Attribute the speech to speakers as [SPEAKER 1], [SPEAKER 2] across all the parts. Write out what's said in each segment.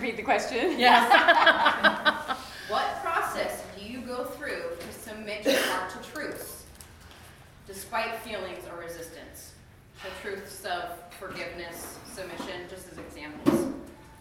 [SPEAKER 1] repeat the question?
[SPEAKER 2] Yes.
[SPEAKER 3] What process do you go through to submit your heart to truths, despite feelings or resistance? So truths of forgiveness, submission, just as examples.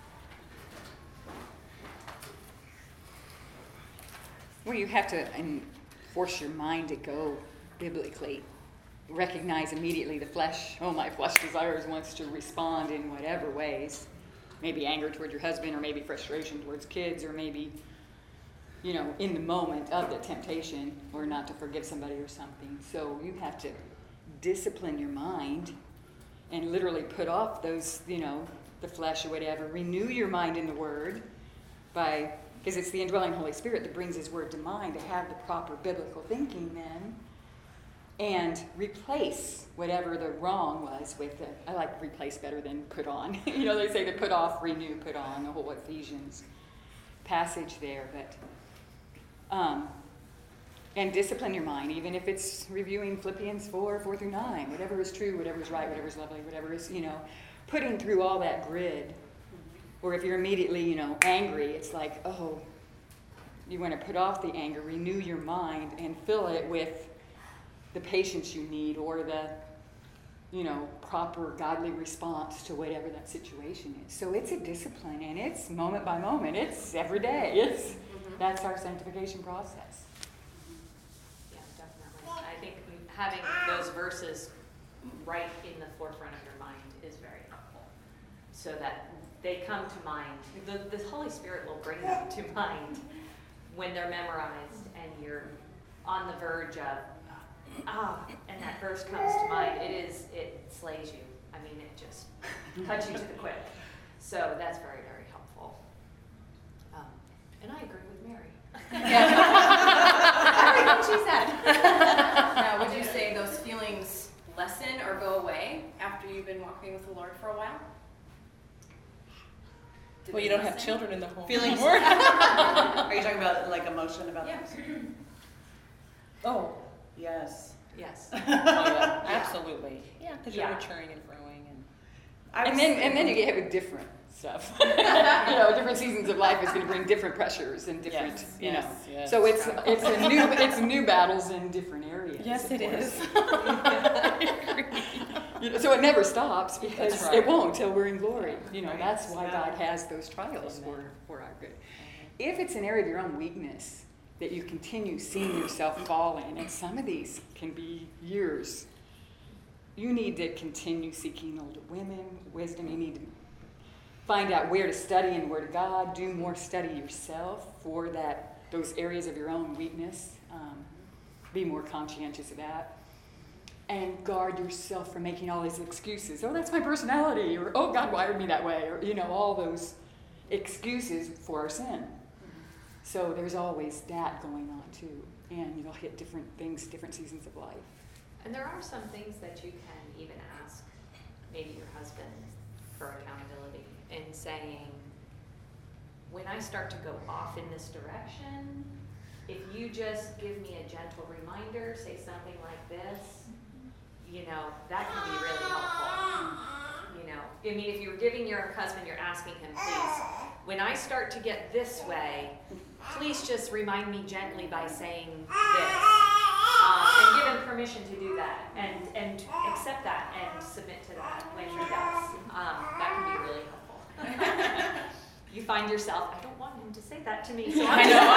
[SPEAKER 1] Well, you have to force your mind to go biblically. Recognize immediately the flesh. Oh, my flesh desires wants to respond in whatever ways. Maybe anger toward your husband, or maybe frustration towards kids, or maybe, in the moment of the temptation, or not to forgive somebody or something. So you have to discipline your mind and literally put off those, the flesh or whatever. Renew your mind in the Word because it's the indwelling Holy Spirit that brings His Word to mind, to have the proper biblical thinking then. And replace whatever the wrong was with I like replace better than put on. They say to put off, renew, put on, the whole Ephesians passage there. But and discipline your mind, even if it's reviewing Philippians 4:4-9, whatever is true, whatever is right, whatever is lovely, whatever is, putting through all that grid. Or if you're immediately, angry, it's like, oh, you want to put off the anger, renew your mind, and fill it with the patience you need, or the, proper godly response to whatever that situation is. So it's a discipline, and it's moment by moment. It's every day. That's our sanctification process.
[SPEAKER 4] Yeah, definitely. I think having those verses right in the forefront of your mind is very helpful, so that they come to mind. The Holy Spirit will bring them to mind when they're memorized, and you're on the verge of, and that verse comes to mind. It slays you. I mean, it just cuts you to the quick. So that's very, very helpful. And I agree with Mary. Everything she said.
[SPEAKER 3] Now, would you say those feelings lessen or go away after you've been walking with the Lord for a while?
[SPEAKER 2] Well, you don't have children in the home.
[SPEAKER 5] Feelings. Are you talking about like emotion about
[SPEAKER 3] Yeah.
[SPEAKER 5] Oh, yes.
[SPEAKER 4] Yes.
[SPEAKER 2] Oh, yeah, absolutely. Yeah, because you're maturing and growing,
[SPEAKER 1] And then you have different stuff. Different seasons of life is going to bring different pressures and different,
[SPEAKER 2] Yes.
[SPEAKER 1] So it's new battles in different areas.
[SPEAKER 2] Yes, it is.
[SPEAKER 1] So it never stops, because
[SPEAKER 2] That's right.
[SPEAKER 1] it won't till we're in glory.
[SPEAKER 5] Right.
[SPEAKER 1] That's why God has those trials for our good. If it's an area of your own weakness that you continue seeing yourself fall in, and some of these can be years, you need to continue seeking older women, wisdom. You need to find out where to study in the Word of God. Do more study yourself for those areas of your own weakness. Be more conscientious of that. And guard yourself from making all these excuses. Oh, that's my personality. Or, oh, God wired me that way. Or, all those excuses for our sin. So there's always that going on, too. And you'll hit different things, different seasons of life.
[SPEAKER 4] And there are some things that you can even ask maybe your husband for accountability, in saying, when I start to go off in this direction, if you just give me a gentle reminder, say something like this, that can be really helpful. I mean, if you're giving your husband, you're asking him, please, when I start to get this way, please just remind me gently by saying this. And give him permission to do that, and accept that, and submit to that when he does. That can be really helpful. You find yourself, I don't want him to say that to me, so
[SPEAKER 2] I know.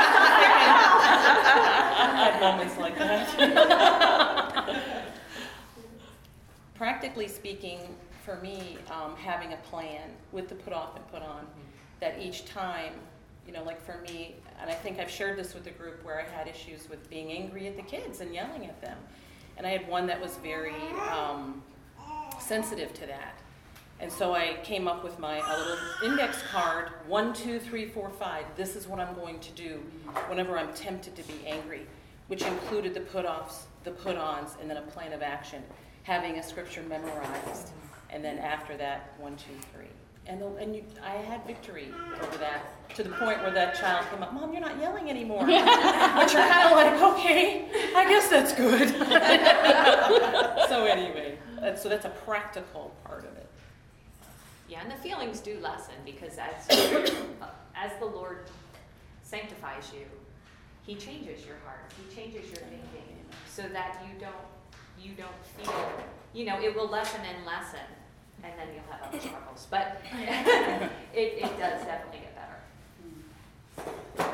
[SPEAKER 2] I've had moments like that. Practically speaking, for me, having a plan with the put off and put on, that each time, like for me, and I think I've shared this with the group, where I had issues with being angry at the kids and yelling at them. And I had one that was very sensitive to that. And so I came up with a little index card, 1, 2, 3, 4, 5. This is what I'm going to do whenever I'm tempted to be angry, which included the put-offs, the put-ons, and then a plan of action, having a scripture memorized, and then after that, 1, 2, 3. I had victory over that, to the point where that child came up, Mom, you're not yelling anymore. But you're kind of like, okay, I guess that's good. So anyway, that's a practical part of it.
[SPEAKER 4] Yeah, and the feelings do lessen because as the Lord sanctifies you, He changes your heart. He changes your thinking so that you don't feel, it will lessen and lessen, and then you'll have other struggles. But it does definitely get better.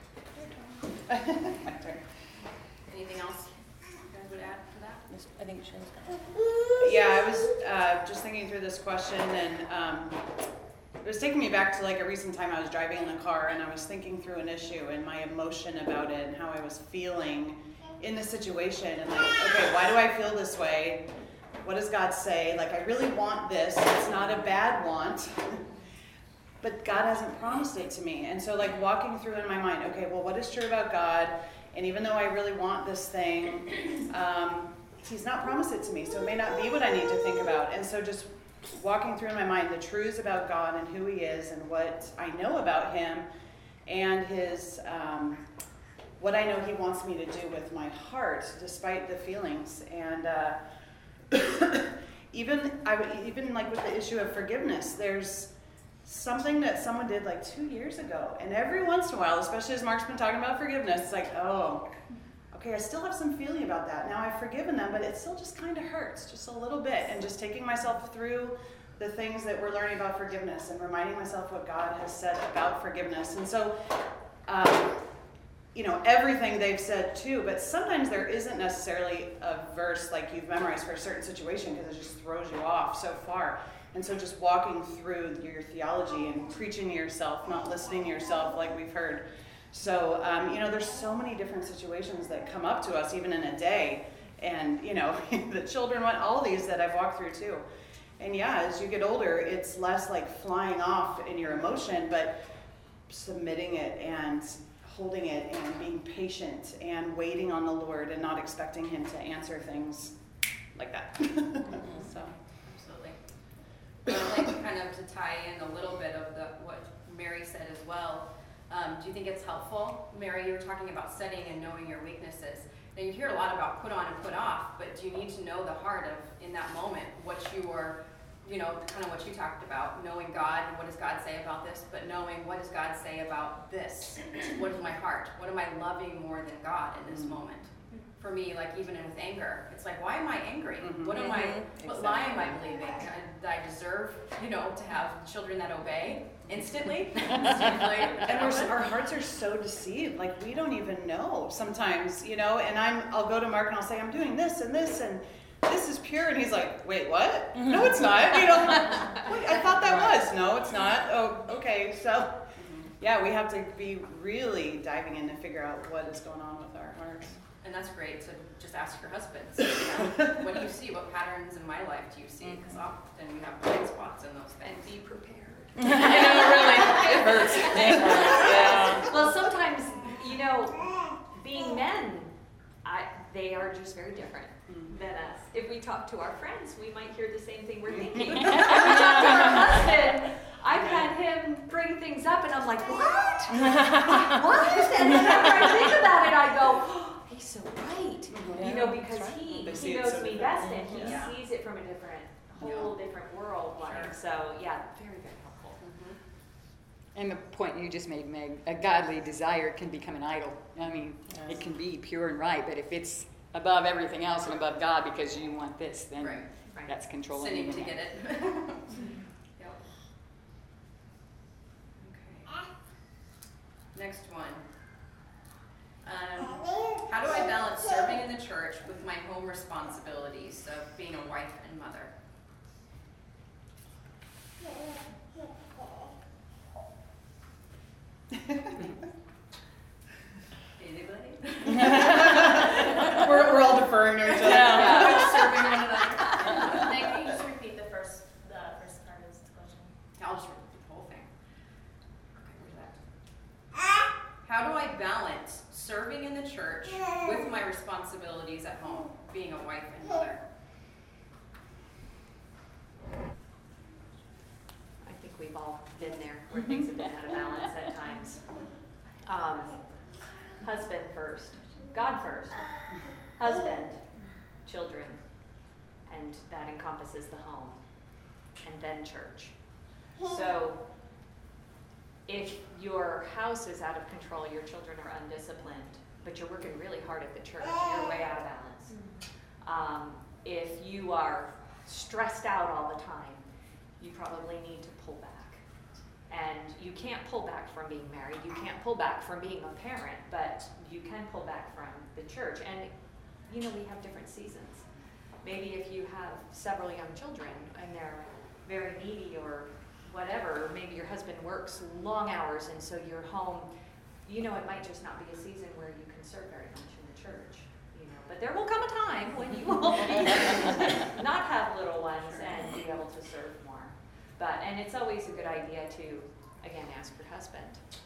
[SPEAKER 5] My turn.
[SPEAKER 3] Anything else you guys would add to that?
[SPEAKER 2] Yes, I think Shannon's got it.
[SPEAKER 5] Yeah, I was just thinking through this question, and it was taking me back to like a recent time I was driving in the car, and I was thinking through an issue and my emotion about it and how I was feeling in the situation, and like, okay, why do I feel this way? What does God say? Like, I really want this. It's not a bad want, but God hasn't promised it to me. And so like walking through in my mind, okay, well, what is true about God? And even though I really want this thing, He's not promised it to me, so it may not be what I need to think about. And so just walking through in my mind the truths about God and who He is and what I know about Him and His, what I know He wants me to do with my heart despite the feelings. And even like with the issue of forgiveness, there's something that someone did like 2 years ago. And every once in a while, especially as Mark's been talking about forgiveness, it's like, oh, okay, I still have some feeling about that. Now I've forgiven them, but it still just kind of hurts, just a little bit. And just taking myself through the things that we're learning about forgiveness and reminding myself what God has said about forgiveness. And so, everything they've said too, but sometimes there isn't necessarily a verse like you've memorized for a certain situation because it just throws you off so far. And so just walking through your theology and preaching to yourself, not listening to yourself like we've heard. So, there's so many different situations that come up to us even in a day. And, the children want all these that I've walked through too. And yeah, as you get older, it's less like flying off in your emotion, but submitting it and holding it and being patient and waiting on the Lord and not expecting Him to answer things like that. So.
[SPEAKER 3] Absolutely. I'd like kind of to tie in a little bit of what Mary said as well. Do you think it's helpful? Mary, you were talking about studying and knowing your weaknesses. Now you hear a lot about put on and put off, but do you need to know the heart of, in that moment, what you are, kind of what you talked about, knowing God, what does God say about this, but knowing what does God say about this? What is my heart? What am I loving more than God in this moment? For me, like even with anger, it's like, why am I angry? What am I, what lie am I believing? I deserve, to have children that obey instantly.
[SPEAKER 5] And our hearts are so deceived. Like we don't even know sometimes, and I'll go to Mark and I'll say, I'm doing this and this and this is pure. And he's like, wait, what? No, it's not. Wait, I thought that was. No, it's not. Oh, okay. So yeah, we have to be really diving in to figure out what is going on with our hearts.
[SPEAKER 3] And that's great to just ask your husbands, what do you see? What patterns in my life do you see? Because often we have blind spots in those things.
[SPEAKER 4] And be prepared.
[SPEAKER 2] Really, it hurts. Yeah.
[SPEAKER 4] Well, sometimes, being men, they are just very different than us. If we talk to our friends, we might hear the same thing we're thinking. If we talk to our husband, I've had him bring things up, and I'm like, what? What? And then after I think about it, I go, oh, he's so right. Because
[SPEAKER 5] right.
[SPEAKER 4] he knows me best, and he sees it from a whole different world.
[SPEAKER 3] Sure.
[SPEAKER 4] So, yeah, very, very helpful.
[SPEAKER 1] And the point you just made, Meg, a godly desire can become an idol. I mean, it can be pure and right, but if it's above everything else and above God because you want this, then
[SPEAKER 3] Right.
[SPEAKER 1] that's controlling
[SPEAKER 3] Sinning
[SPEAKER 1] you.
[SPEAKER 3] to get it. Yep. Okay. Next one. How do I balance serving in the church with my home responsibilities of being a wife and mother? Anybody?
[SPEAKER 5] We're all deferring to each other.
[SPEAKER 2] Yeah.
[SPEAKER 3] Serving one another.
[SPEAKER 6] Nick, can you just repeat the first part of this question?
[SPEAKER 3] I'll just repeat the whole thing. Okay, where's that? How do I balance serving in the church with my responsibilities at home, being a wife and mother?
[SPEAKER 4] I think we've all been there where things have been out of balance at times. Husband first, God first, husband, children, and that encompasses the home, and then church. So if your house is out of control, your children are undisciplined, but you're working really hard at the church, you're way out of balance. If you are stressed out all the time, you probably need to pull back. And you can't pull back from being married, you can't pull back from being a parent, but you can pull back from the church. And we have different seasons. Maybe if you have several young children and they're very needy or whatever, maybe your husband works long hours and so you're home, it might just not be a season where you can serve very much in the church. But there will come a time when you will not have little ones and be able to serve more. And it's always a good idea to, again, ask your husband,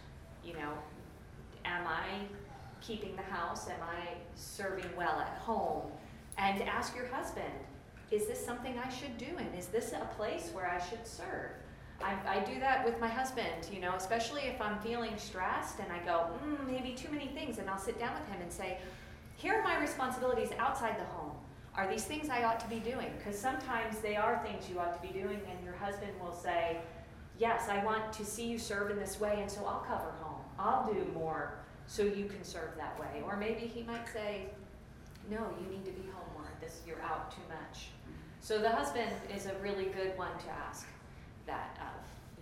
[SPEAKER 4] am I keeping the house? Am I serving well at home? And ask your husband, is this something I should do? And is this a place where I should serve? I do that with my husband, especially if I'm feeling stressed and I go, maybe too many things. And I'll sit down with him and say, here are my responsibilities outside the home. Are these things I ought to be doing? Because sometimes they are things you ought to be doing, and your husband will say, yes, I want to see you serve in this way, and so I'll cover home. I'll do more so you can serve that way. Or maybe he might say, no, you need to be home more. You're out too much. So the husband is a really good one to ask that of,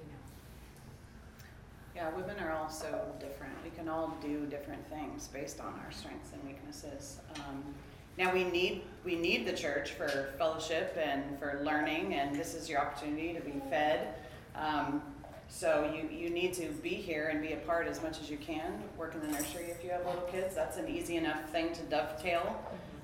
[SPEAKER 5] Yeah, women are all so different. We can all do different things based on our strengths and weaknesses. Now we need the church for fellowship and for learning, and this is your opportunity to be fed. So you need to be here and be a part as much as you can. Work in the nursery if you have little kids. That's an easy enough thing to dovetail.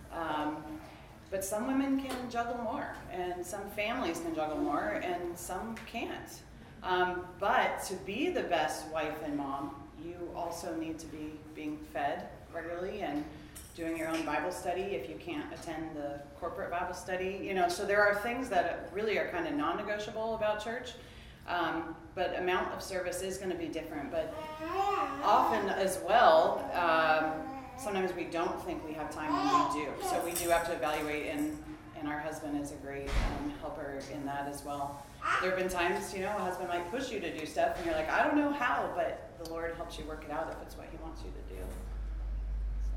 [SPEAKER 5] But some women can juggle more, and some families can juggle more, and some can't. But to be the best wife and mom, you also need to be being fed regularly and doing your own Bible study if you can't attend the corporate Bible study. So there are things that really are kind of non-negotiable about church. But amount of service is going to be different. But often as well, sometimes we don't think we have time when we do. So we do have to evaluate, and our husband is a great helper in that as well. There have been times, a husband might push you to do stuff, and you're like, I don't know how, but the Lord helps you work it out if it's what he wants you to do. So.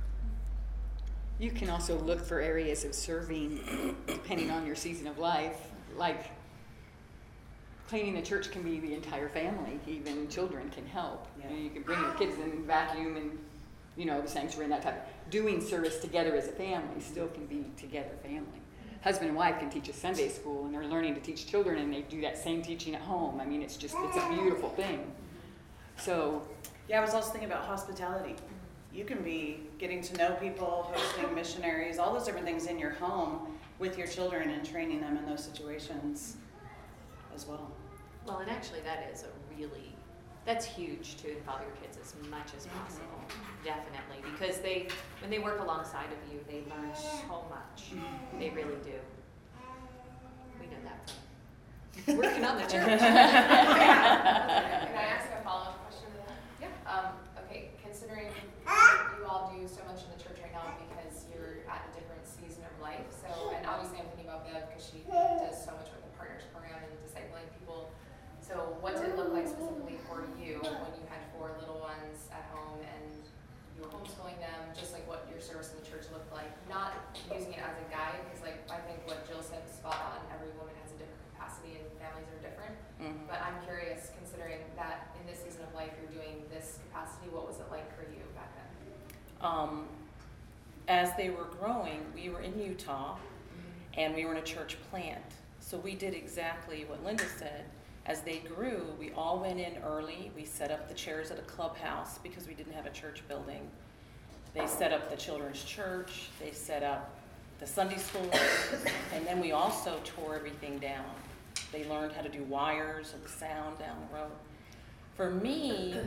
[SPEAKER 1] You can also look for areas of serving depending on your season of life. Like cleaning the church can be the entire family. Even children can help.
[SPEAKER 5] Yeah.
[SPEAKER 1] You can bring your kids in, vacuum, and the sanctuary and that type of doing service together as a family still can be together family. Husband and wife can teach a Sunday school, and they're learning to teach children, and they do that same teaching at home. It's a beautiful thing. So,
[SPEAKER 5] yeah, I was also thinking about hospitality. You can be getting to know people, hosting missionaries, all those different things in your home with your children and training them in those situations as well.
[SPEAKER 4] Well, and actually that's huge to involve your kids as much as possible, definitely, because when they work alongside of you, they learn so much. They really do. We know that from working on the church.
[SPEAKER 7] Can I ask a follow-up question to that?
[SPEAKER 3] Yeah.
[SPEAKER 7] Okay, considering you all do so much in the church right now because you're at a different season of life, and obviously I'm thinking about Bev because she does so much with the Partners Program and discipling people. So what did it look like specifically for you when you had 4 little ones at home and you were homeschooling them, just like what your service in the church looked like? Not using it as a guide, because I think what Jill said was spot on. Every woman has a different capacity and families are different.
[SPEAKER 2] Mm-hmm.
[SPEAKER 7] But I'm curious, considering that in this season of life you're doing this capacity, what was it like for you back then?
[SPEAKER 2] As they were growing, we were in Utah, and we were in a church plant. So we did exactly what Linda said. As they grew, we all went in early. We set up the chairs at a clubhouse because we didn't have a church building. They set up the children's church. They set up the Sunday school. And then we also tore everything down. They learned how to do wires and sound down the road. For me,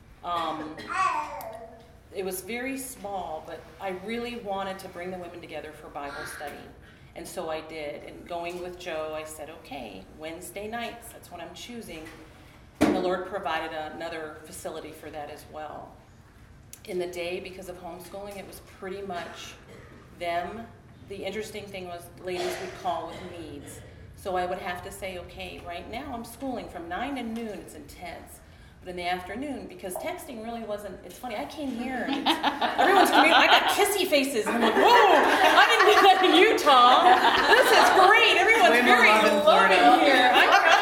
[SPEAKER 2] it was very small, but I really wanted to bring the women together for Bible study. And so I did. And going with Joe, I said, okay, Wednesday nights, that's what I'm choosing. And the Lord provided another facility for that as well. In the day, because of homeschooling, it was pretty much them. The interesting thing was ladies would call with needs. So I would have to say, okay, right now I'm schooling from 9 to noon, it's intense. But in the afternoon, because texting really wasn't, it's funny, I came here and everyone's coming, I got kissy faces, and I'm like, whoa, I didn't do that in Utah. This is great, everyone's
[SPEAKER 5] Way more
[SPEAKER 2] very
[SPEAKER 5] love in Florida.
[SPEAKER 2] loving here.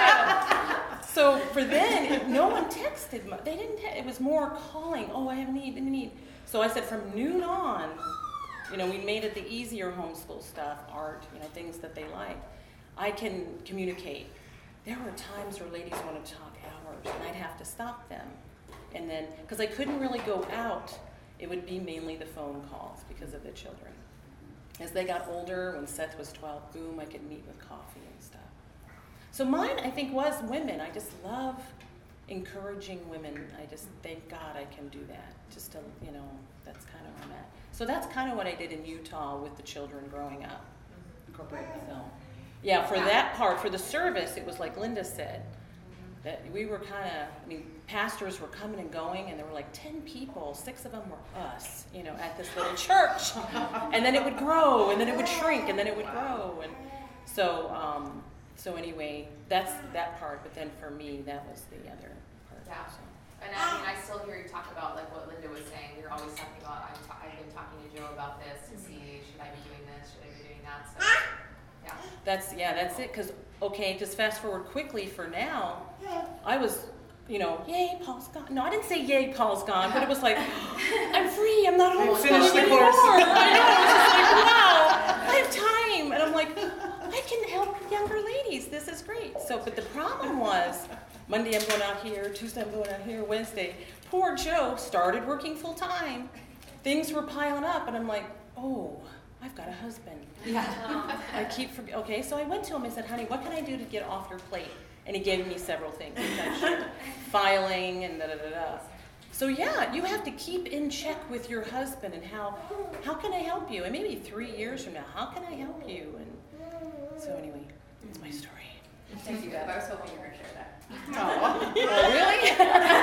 [SPEAKER 2] So for then, no one texted, they didn't, it was more calling, oh, I have a need. So I said from noon on, you know, we made it the easier homeschool stuff, art, you know, things that they like. I can communicate. There were times where ladies wanted to talk hours, and I'd have to stop them. And then, because I couldn't really go out, it would be mainly the phone calls because of the children. As they got older, when Seth was 12, boom, I could meet with coffee and stuff. So mine, I think, was women. I just love encouraging women. I just, thank God I can do that. Just to, you know, that's kind of where I'm at. So that's kind of what I did in Utah with the children growing up.
[SPEAKER 5] Incorporate that.
[SPEAKER 2] So, yeah, for that part, for the service, it was like Linda said, that we were kind of, I mean, pastors were coming and going, and there were like 10 people, 6 of them were us, you know, at this little church. And then it would grow, and then it would shrink, and then it would grow. And so anyway, that's that part, but then for me, that was the other part.
[SPEAKER 7] Yeah.
[SPEAKER 2] So.
[SPEAKER 7] And I mean, I still hear you talk about like what Linda was saying. You're always talking about, I've been talking to Joe about this to see, should I be doing this, should I be doing that? So, yeah.
[SPEAKER 2] That's it, because, okay, just fast forward quickly for now, I was, you know, yay, Paul's gone. No, I didn't say yay, Paul's gone, but it was like, I'm free, I'm not homeschooling anymore. I know, it was just like, wow, I have time. And I'm like, I can help younger ladies, this is great. So, but the problem was, Monday I'm going out here, Tuesday I'm going out here, Wednesday, poor Joe started working full time. Things were piling up, and I'm like, oh, I've got a husband.
[SPEAKER 1] Yeah.
[SPEAKER 2] I keep forgetting. Okay, so I went to him and said, honey, what can I do to get off your plate? And he gave me several things. Filing and da-da-da-da. So yeah, you have to keep in check with your husband and how can I help you? And maybe 3 years from now, how can I help you? And so anyway, that's my story.
[SPEAKER 3] Thank you, Bev. I was hoping you were going to share that.
[SPEAKER 5] Oh,
[SPEAKER 2] Really?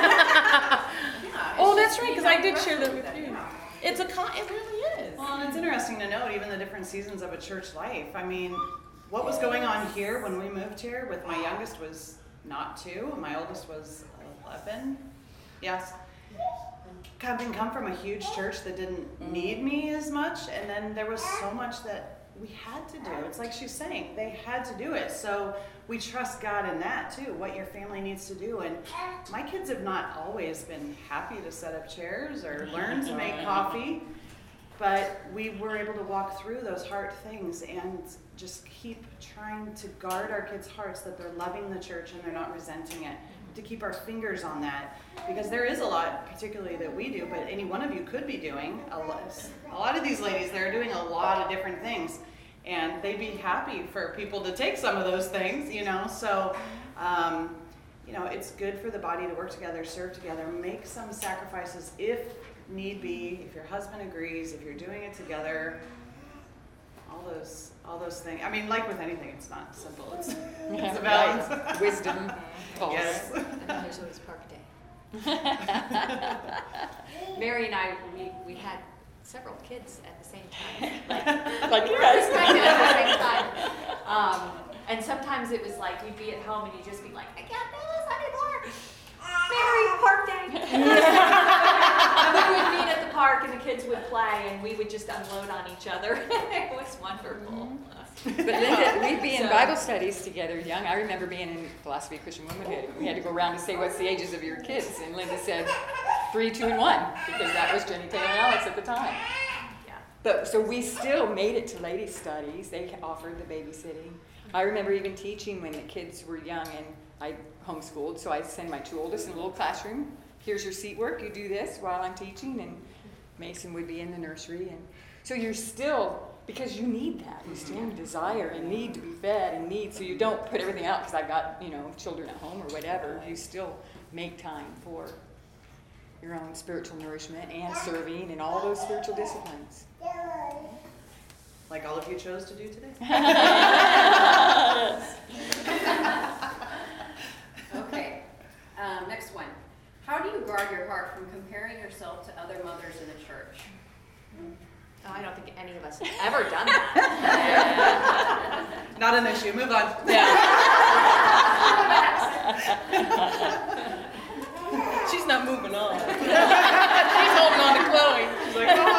[SPEAKER 3] Yeah,
[SPEAKER 2] Oh,
[SPEAKER 3] it's
[SPEAKER 2] that's
[SPEAKER 3] just
[SPEAKER 2] right, because
[SPEAKER 3] being
[SPEAKER 2] I did share that with
[SPEAKER 3] impressive
[SPEAKER 2] you.
[SPEAKER 3] yeah.
[SPEAKER 2] It really is.
[SPEAKER 5] well, and it's interesting to note even the different seasons of a church life. I mean, what was going on here when we moved here with my youngest was not 2, and my oldest was 11. Yes. Having come from a huge church that didn't need me as much, and then there was so much that we had to do. It's like she's saying, they had to do it. So we trust God in that too, what your family needs to do. And my kids have not always been happy to set up chairs or learn to make coffee, but we were able to walk through those hard things and just keep trying to guard our kids' hearts that they're loving the church and they're not resenting it, to keep our fingers on that. Because there is a lot, particularly that we do, but any one of you could be doing. A lot of these ladies, they're doing a lot of different things. And they'd be happy for people to take some of those things, you know. So, you know, it's good for the body to work together, serve together, make some sacrifices if need be, if your husband agrees, if you're doing it together, all those things. I mean, like with anything, it's not simple. It's about
[SPEAKER 1] Right. Wisdom. Calls.
[SPEAKER 5] Yes.
[SPEAKER 4] And then there's always park day. Mary and I, we had several kids at the same time.
[SPEAKER 1] Like you guys.
[SPEAKER 4] Pregnant at the same time. And sometimes it was like you'd be at home and you'd just be like, I can't do this anymore. Mary, park day. And we would meet at the park and the kids would play and we would just unload on each other. It was wonderful.
[SPEAKER 1] But Linda, we'd be in
[SPEAKER 4] So-
[SPEAKER 1] Bible studies together young. I remember being in philosophy of Christian womanhood. We had to go around and say, what's the ages of your kids? And Linda said, 3, 2, and 1, because that was Jenny Taylor and Alex at the time.
[SPEAKER 4] Yeah.
[SPEAKER 1] But so we still made it to ladies' studies. They offered the babysitting. I remember even teaching when the kids were young, and I homeschooled, so I send my 2 oldest in a little classroom. Here's your seat work. You do this while I'm teaching, and Mason would be in the nursery. And so you're still, because you need that. You still desire and need to be fed and need, so you don't put everything out because I've got, children at home or whatever. You still make time for your own spiritual nourishment and serving and all those spiritual disciplines.
[SPEAKER 5] like all of you chose to do today.
[SPEAKER 3] Okay, next one. How do you guard your heart from comparing yourself to other mothers in the church?
[SPEAKER 4] Oh, I don't think any of us have ever done that.
[SPEAKER 5] Not an issue. Move on.
[SPEAKER 2] Yeah. She's not moving on. She's holding on to Chloe. She's like, oh.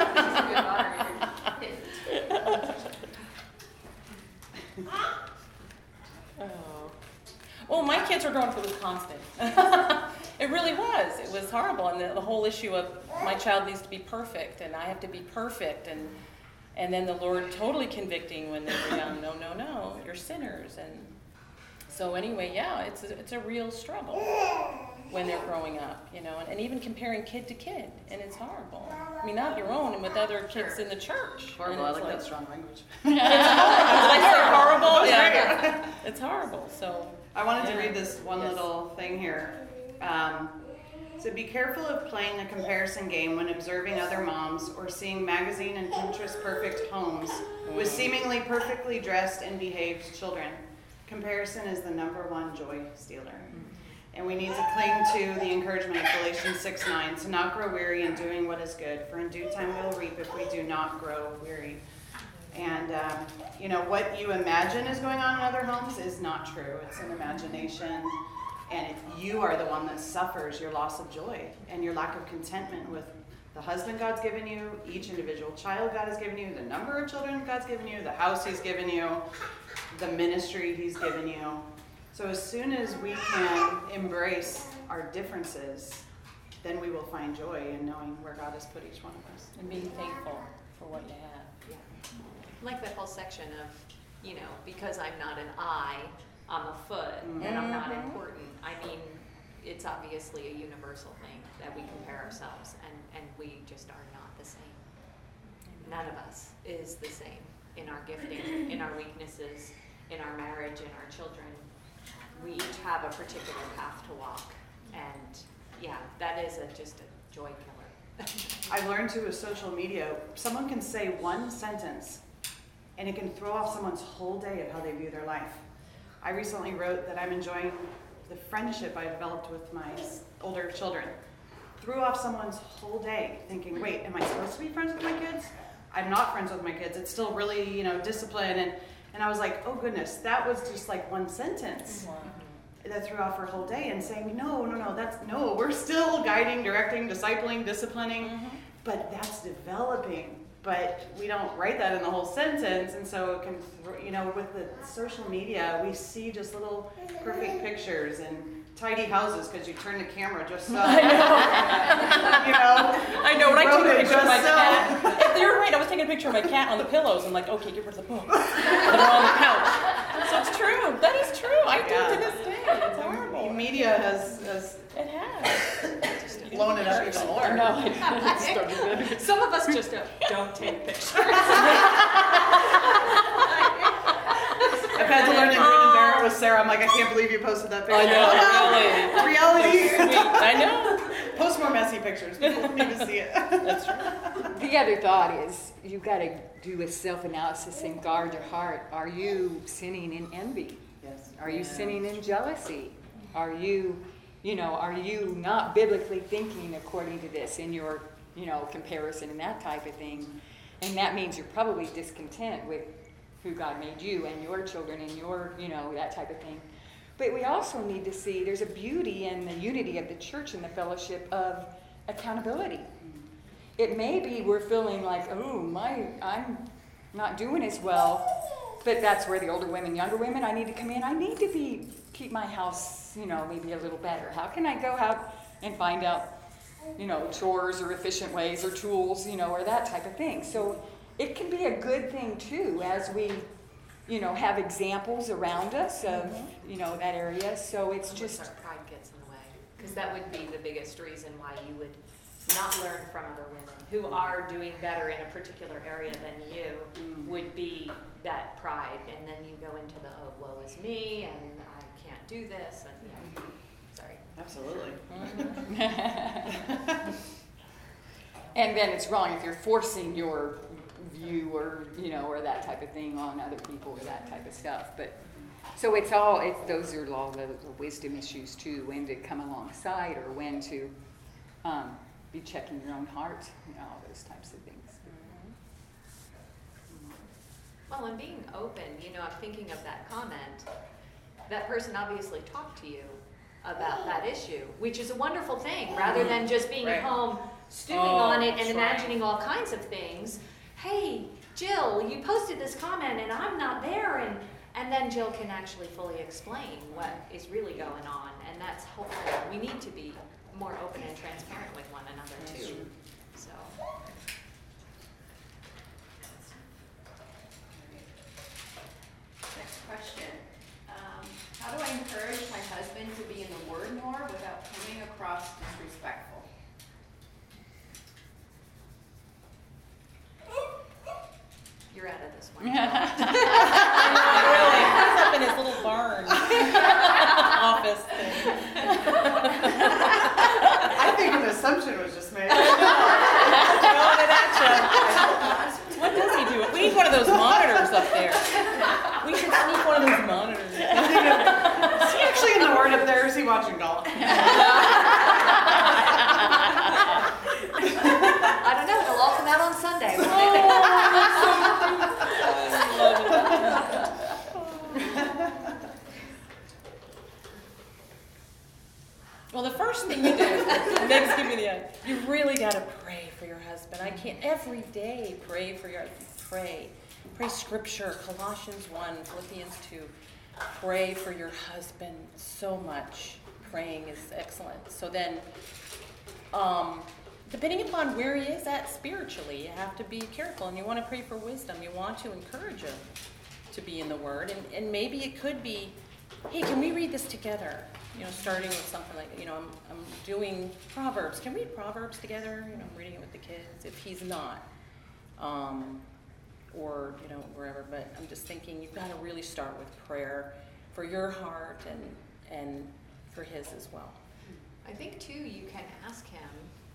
[SPEAKER 2] Oh. Well, my kids were going through this constant. It really was. It was horrible. And the whole issue of my child needs to be perfect and I have to be perfect. And then the Lord totally convicting when they were young. No, no, no. You're sinners. And so anyway, yeah, it's a real struggle when they're growing up, you know, and even comparing kid to kid. And it's horrible. I mean, not your own and with other kids in the church.
[SPEAKER 5] Horrible. I like that strong language.
[SPEAKER 2] It's horrible. Did I say horrible? Yeah. It's horrible. So
[SPEAKER 5] I wanted to read this one little thing here. So be careful of playing a comparison game when observing other moms or seeing magazine and Pinterest perfect homes with seemingly perfectly dressed and behaved children. Comparison is the #1 joy stealer. And we need to cling to the encouragement of Galatians 6:9, to not grow weary in doing what is good, for in due time we will reap if we do not grow weary. And, you know, what you imagine is going on in other homes is not true. It's an imagination. And you are the one that suffers your loss of joy and your lack of contentment with the husband God's given you, each individual child God has given you, the number of children God's given you, the house he's given you, the ministry he's given you. So as soon as we can embrace our differences, then we will find joy in knowing where God has put each one of us.
[SPEAKER 2] and being thankful for what you have.
[SPEAKER 4] Yeah. Like that whole section of, you know, because I'm not an eye, I'm a foot, and I'm not important. I mean, it's obviously a universal thing that we compare ourselves, and we just are not the same. None of us is the same in our gifting, in our weaknesses, in our marriage, in our children. We each have a particular path to walk, and yeah, that is just a joy killer.
[SPEAKER 5] I've learned too with social media, someone can say one sentence and it can throw off someone's whole day of how they view their life. I recently wrote that I'm enjoying the friendship I developed with my older children. Threw off someone's whole day thinking, wait, am I supposed to be friends with my kids? I'm not friends with my kids. It's still really, you know, discipline. And I was like, oh goodness, that was just like one sentence that threw off her whole day, and saying, no, we're still guiding, directing, discipling, disciplining, but that's developing. But we don't write that in the whole sentence, and so it can, you know, with the social media, we see just little perfect pictures and tidy houses because you turn the camera just so. I know. When I took a picture of my cat,
[SPEAKER 2] you're right. I was taking a picture of my cat on the pillows. I'm like, okay, get rid of the books that are on the couch. So it's true. That is true. I do to this day. It's horrible.
[SPEAKER 5] Media has
[SPEAKER 2] it has
[SPEAKER 5] blown it up even more.
[SPEAKER 4] No, some of us just don't take pictures.
[SPEAKER 5] I've had to learn to grin and bear it with Sarah. I'm like, I can't believe you posted that picture.
[SPEAKER 2] I know,
[SPEAKER 5] Reality.
[SPEAKER 2] I know.
[SPEAKER 5] Post more messy pictures. People need to see it.
[SPEAKER 2] That's right.
[SPEAKER 1] The other thought is you've got to do a self-analysis and guard your heart. Are you sinning in envy?
[SPEAKER 5] Yes.
[SPEAKER 1] Are you sinning in jealousy? Are you not biblically thinking according to this in your, comparison and that type of thing? And that means you're probably discontent with who God made you and your children and your, that type of thing. But we also need to see there's a beauty in the unity of the church and the fellowship of accountability. It may be we're feeling like, I'm not doing as well, but that's where the older women, younger women, I need to come in. I need to keep my house, maybe a little better. How can I go out and find out, chores or efficient ways or tools, or that type of thing. So it can be a good thing too as we, have examples around us of, that area. So it's just...
[SPEAKER 4] Our pride gets in the way. Because that would be the biggest reason why you would not learn from other women who are doing better in a particular area than you, would be that pride. And then you go into the, woe is me, and I can't do this, and sorry.
[SPEAKER 5] Absolutely.
[SPEAKER 1] And then it's wrong if you're forcing your view or, or that type of thing on other people or that type of stuff. But so those are all the wisdom issues too, when to come alongside or when to be checking your own heart, all those types of things.
[SPEAKER 4] Well, and being open, I'm thinking of that comment. That person obviously talked to you about that issue, which is a wonderful thing, rather than just being at
[SPEAKER 5] Right.
[SPEAKER 4] home stewing on it and
[SPEAKER 2] that's
[SPEAKER 4] imagining all kinds of things. Hey, Jill, you posted this comment and I'm not there, and then Jill can actually fully explain what is really going on, and that's helpful. We need to be more open and transparent with one another too. So.
[SPEAKER 3] Next question. How do I encourage my husband to be in the Word more without coming across disrespectful?
[SPEAKER 4] You're out of this one.
[SPEAKER 2] Really, he's up in his little barn office thing.
[SPEAKER 5] I think an assumption was just made.
[SPEAKER 2] Throwing it at you. What does he do? We need one of those monitors up there. We should sneak one of those monitors.
[SPEAKER 5] Is he actually in the Word up there, or is he watching golf?
[SPEAKER 4] I don't know. It'll all come out on Sunday.
[SPEAKER 2] Well, the first thing you do, Meg's giving me the idea, you really got to pray for your husband. I can't, every day, pray for your, pray scripture, Colossians 1, Philippians 2. Pray for your husband so much. Praying is excellent. So then, depending upon where he is at spiritually, you have to be careful, and you want to pray for wisdom. You want to encourage him to be in the Word, and maybe it could be, hey, can we read this together? Starting with something like, I'm doing Proverbs. Can we read Proverbs together? I'm reading it with the kids. If he's not, or wherever. But I'm just thinking you've got to really start with prayer for your heart and for his as well.
[SPEAKER 4] I think too, you can ask him,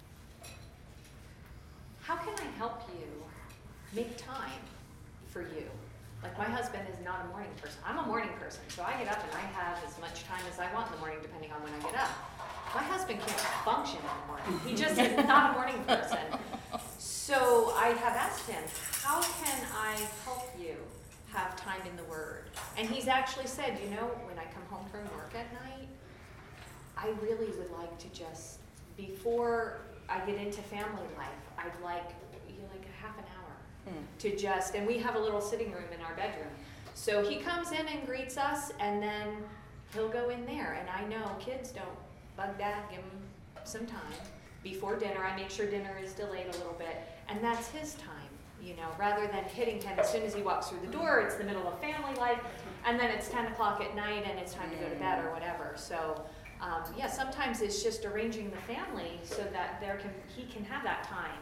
[SPEAKER 4] how can I help you make time for you? Like, my husband is not a morning person. I'm a morning person, so I get up and I have as much time as I want in the morning, depending on when I get up. My husband can't function in the morning. He just is not a morning person. So I have asked him, how can I help you have time in the Word? And he's actually said, when I come home from work at night, I really would like to just, before I get into family life, I'd like a half an hour to just, and we have a little sitting room in our bedroom. So he comes in and greets us, and then he'll go in there. And I know kids don't bug that, give him some time. Before dinner, I make sure dinner is delayed a little bit, and that's his time, rather than hitting him as soon as he walks through the door. It's the middle of family life, and then it's 10 o'clock at night, and it's time to go to bed or whatever. So, sometimes it's just arranging the family so that he can have that time,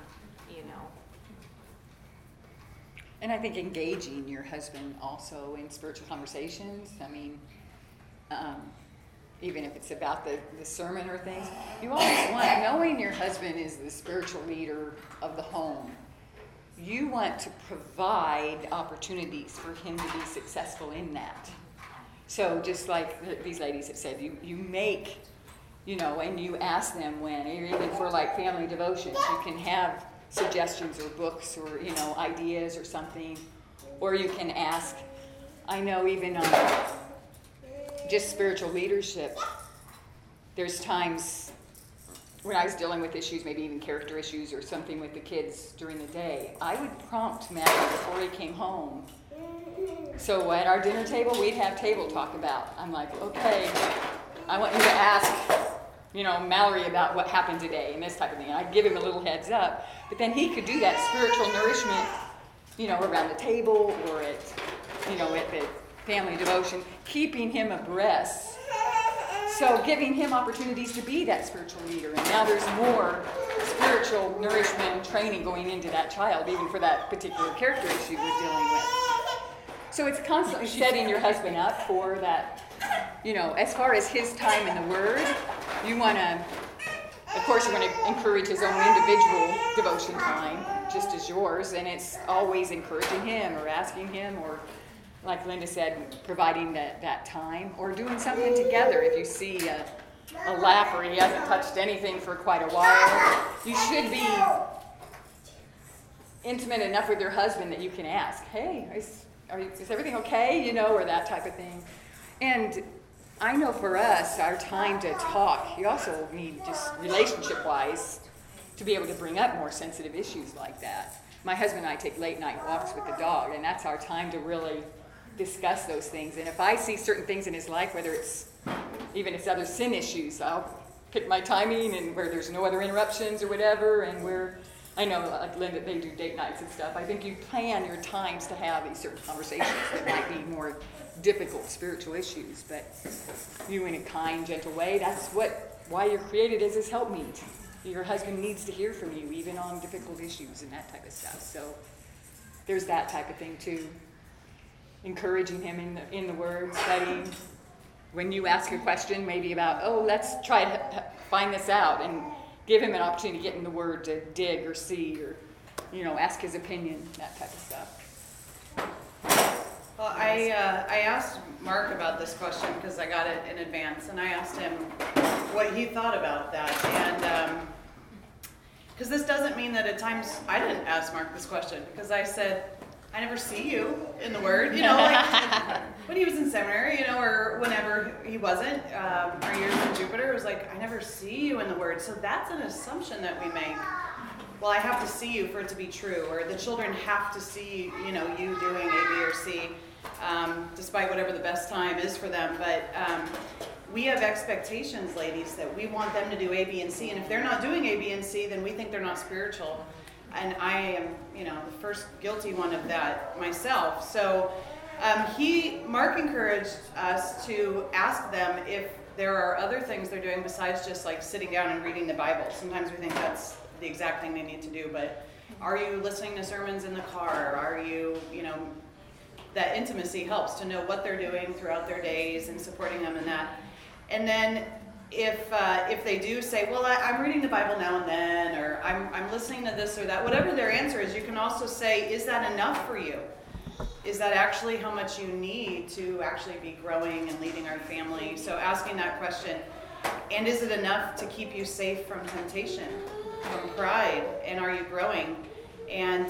[SPEAKER 1] And I think engaging your husband also in spiritual conversations. I mean, even if it's about the sermon or things, you always want, knowing your husband is the spiritual leader of the home, you want to provide opportunities for him to be successful in that. So just like these ladies have said, you make, and you ask them when, or even for like family devotions, you can have suggestions or books or, ideas or something, or you can ask. I know even on just spiritual leadership, there's times when I was dealing with issues, maybe even character issues or something with the kids during the day, I would prompt Matthew before he came home. So at our dinner table, we'd have table talk about. I'm like, okay, I want you to ask, Mallory about what happened today and this type of thing. And I'd give him a little heads up. But then he could do that spiritual nourishment, around the table or at the family devotion, keeping him abreast. So giving him opportunities to be that spiritual leader. And now there's more spiritual nourishment and training going into that child, even for that particular character issue we're dealing with. So it's constantly setting your husband up for that, as far as his time in the Word, you want to, of course, you want to encourage his own individual devotion time, just as yours, and it's always encouraging him or asking him or, like Linda said, providing that time or doing something together. If you see a lap or he hasn't touched anything for quite a while, you should be intimate enough with your husband that you can ask, hey, is everything okay? You know, or that type of thing. And I know for us, our time to talk, you also need just relationship-wise to be able to bring up more sensitive issues like that. My husband and I take late night walks with the dog, and that's our time to really discuss those things. And if I see certain things in his life, whether it's even it's other sin issues, I'll pick my timing and where there's no other interruptions or whatever. And I know like Linda, they do date nights and stuff. I think you plan your times to have these certain conversations that might be more difficult spiritual issues, but you in a kind, gentle way. That's why you're created as his helpmeet. Your husband needs to hear from you, even on difficult issues and that type of stuff. So there's that type of thing too. Encouraging him in the Word, studying. When you ask a question, maybe about, let's try to find this out, and give him an opportunity to get in the Word to dig or see or, ask his opinion, that type of stuff.
[SPEAKER 5] Well, I asked Mark about this question because I got it in advance, and I asked him what he thought about that. And because this doesn't mean that at times I didn't ask Mark this question, because I said, I never see you in the Word, like when he was in seminary, or whenever he wasn't, our years in Jupiter, it was like, I never see you in the Word. So that's an assumption that we make. Well, I have to see you for it to be true, or the children have to see, you doing A, B, or C, despite whatever the best time is for them. But we have expectations, ladies, that we want them to do A, B, and C. And if they're not doing A, B, and C, then we think they're not spiritual. And I am, the first guilty one of that myself. So Mark encouraged us to ask them if there are other things they're doing besides just like sitting down and reading the Bible. Sometimes we think that's the exact thing they need to do, but are you listening to sermons in the car? Are you, that intimacy helps to know what they're doing throughout their days and supporting them in that. And then if they do say, well, I'm reading the Bible now and then, or I'm listening to this or that, whatever their answer is, you can also say, is that enough for you? Is that actually how much you need to actually be growing and leading our family? So asking that question, and is it enough to keep you safe from temptation, from pride, and are you growing? And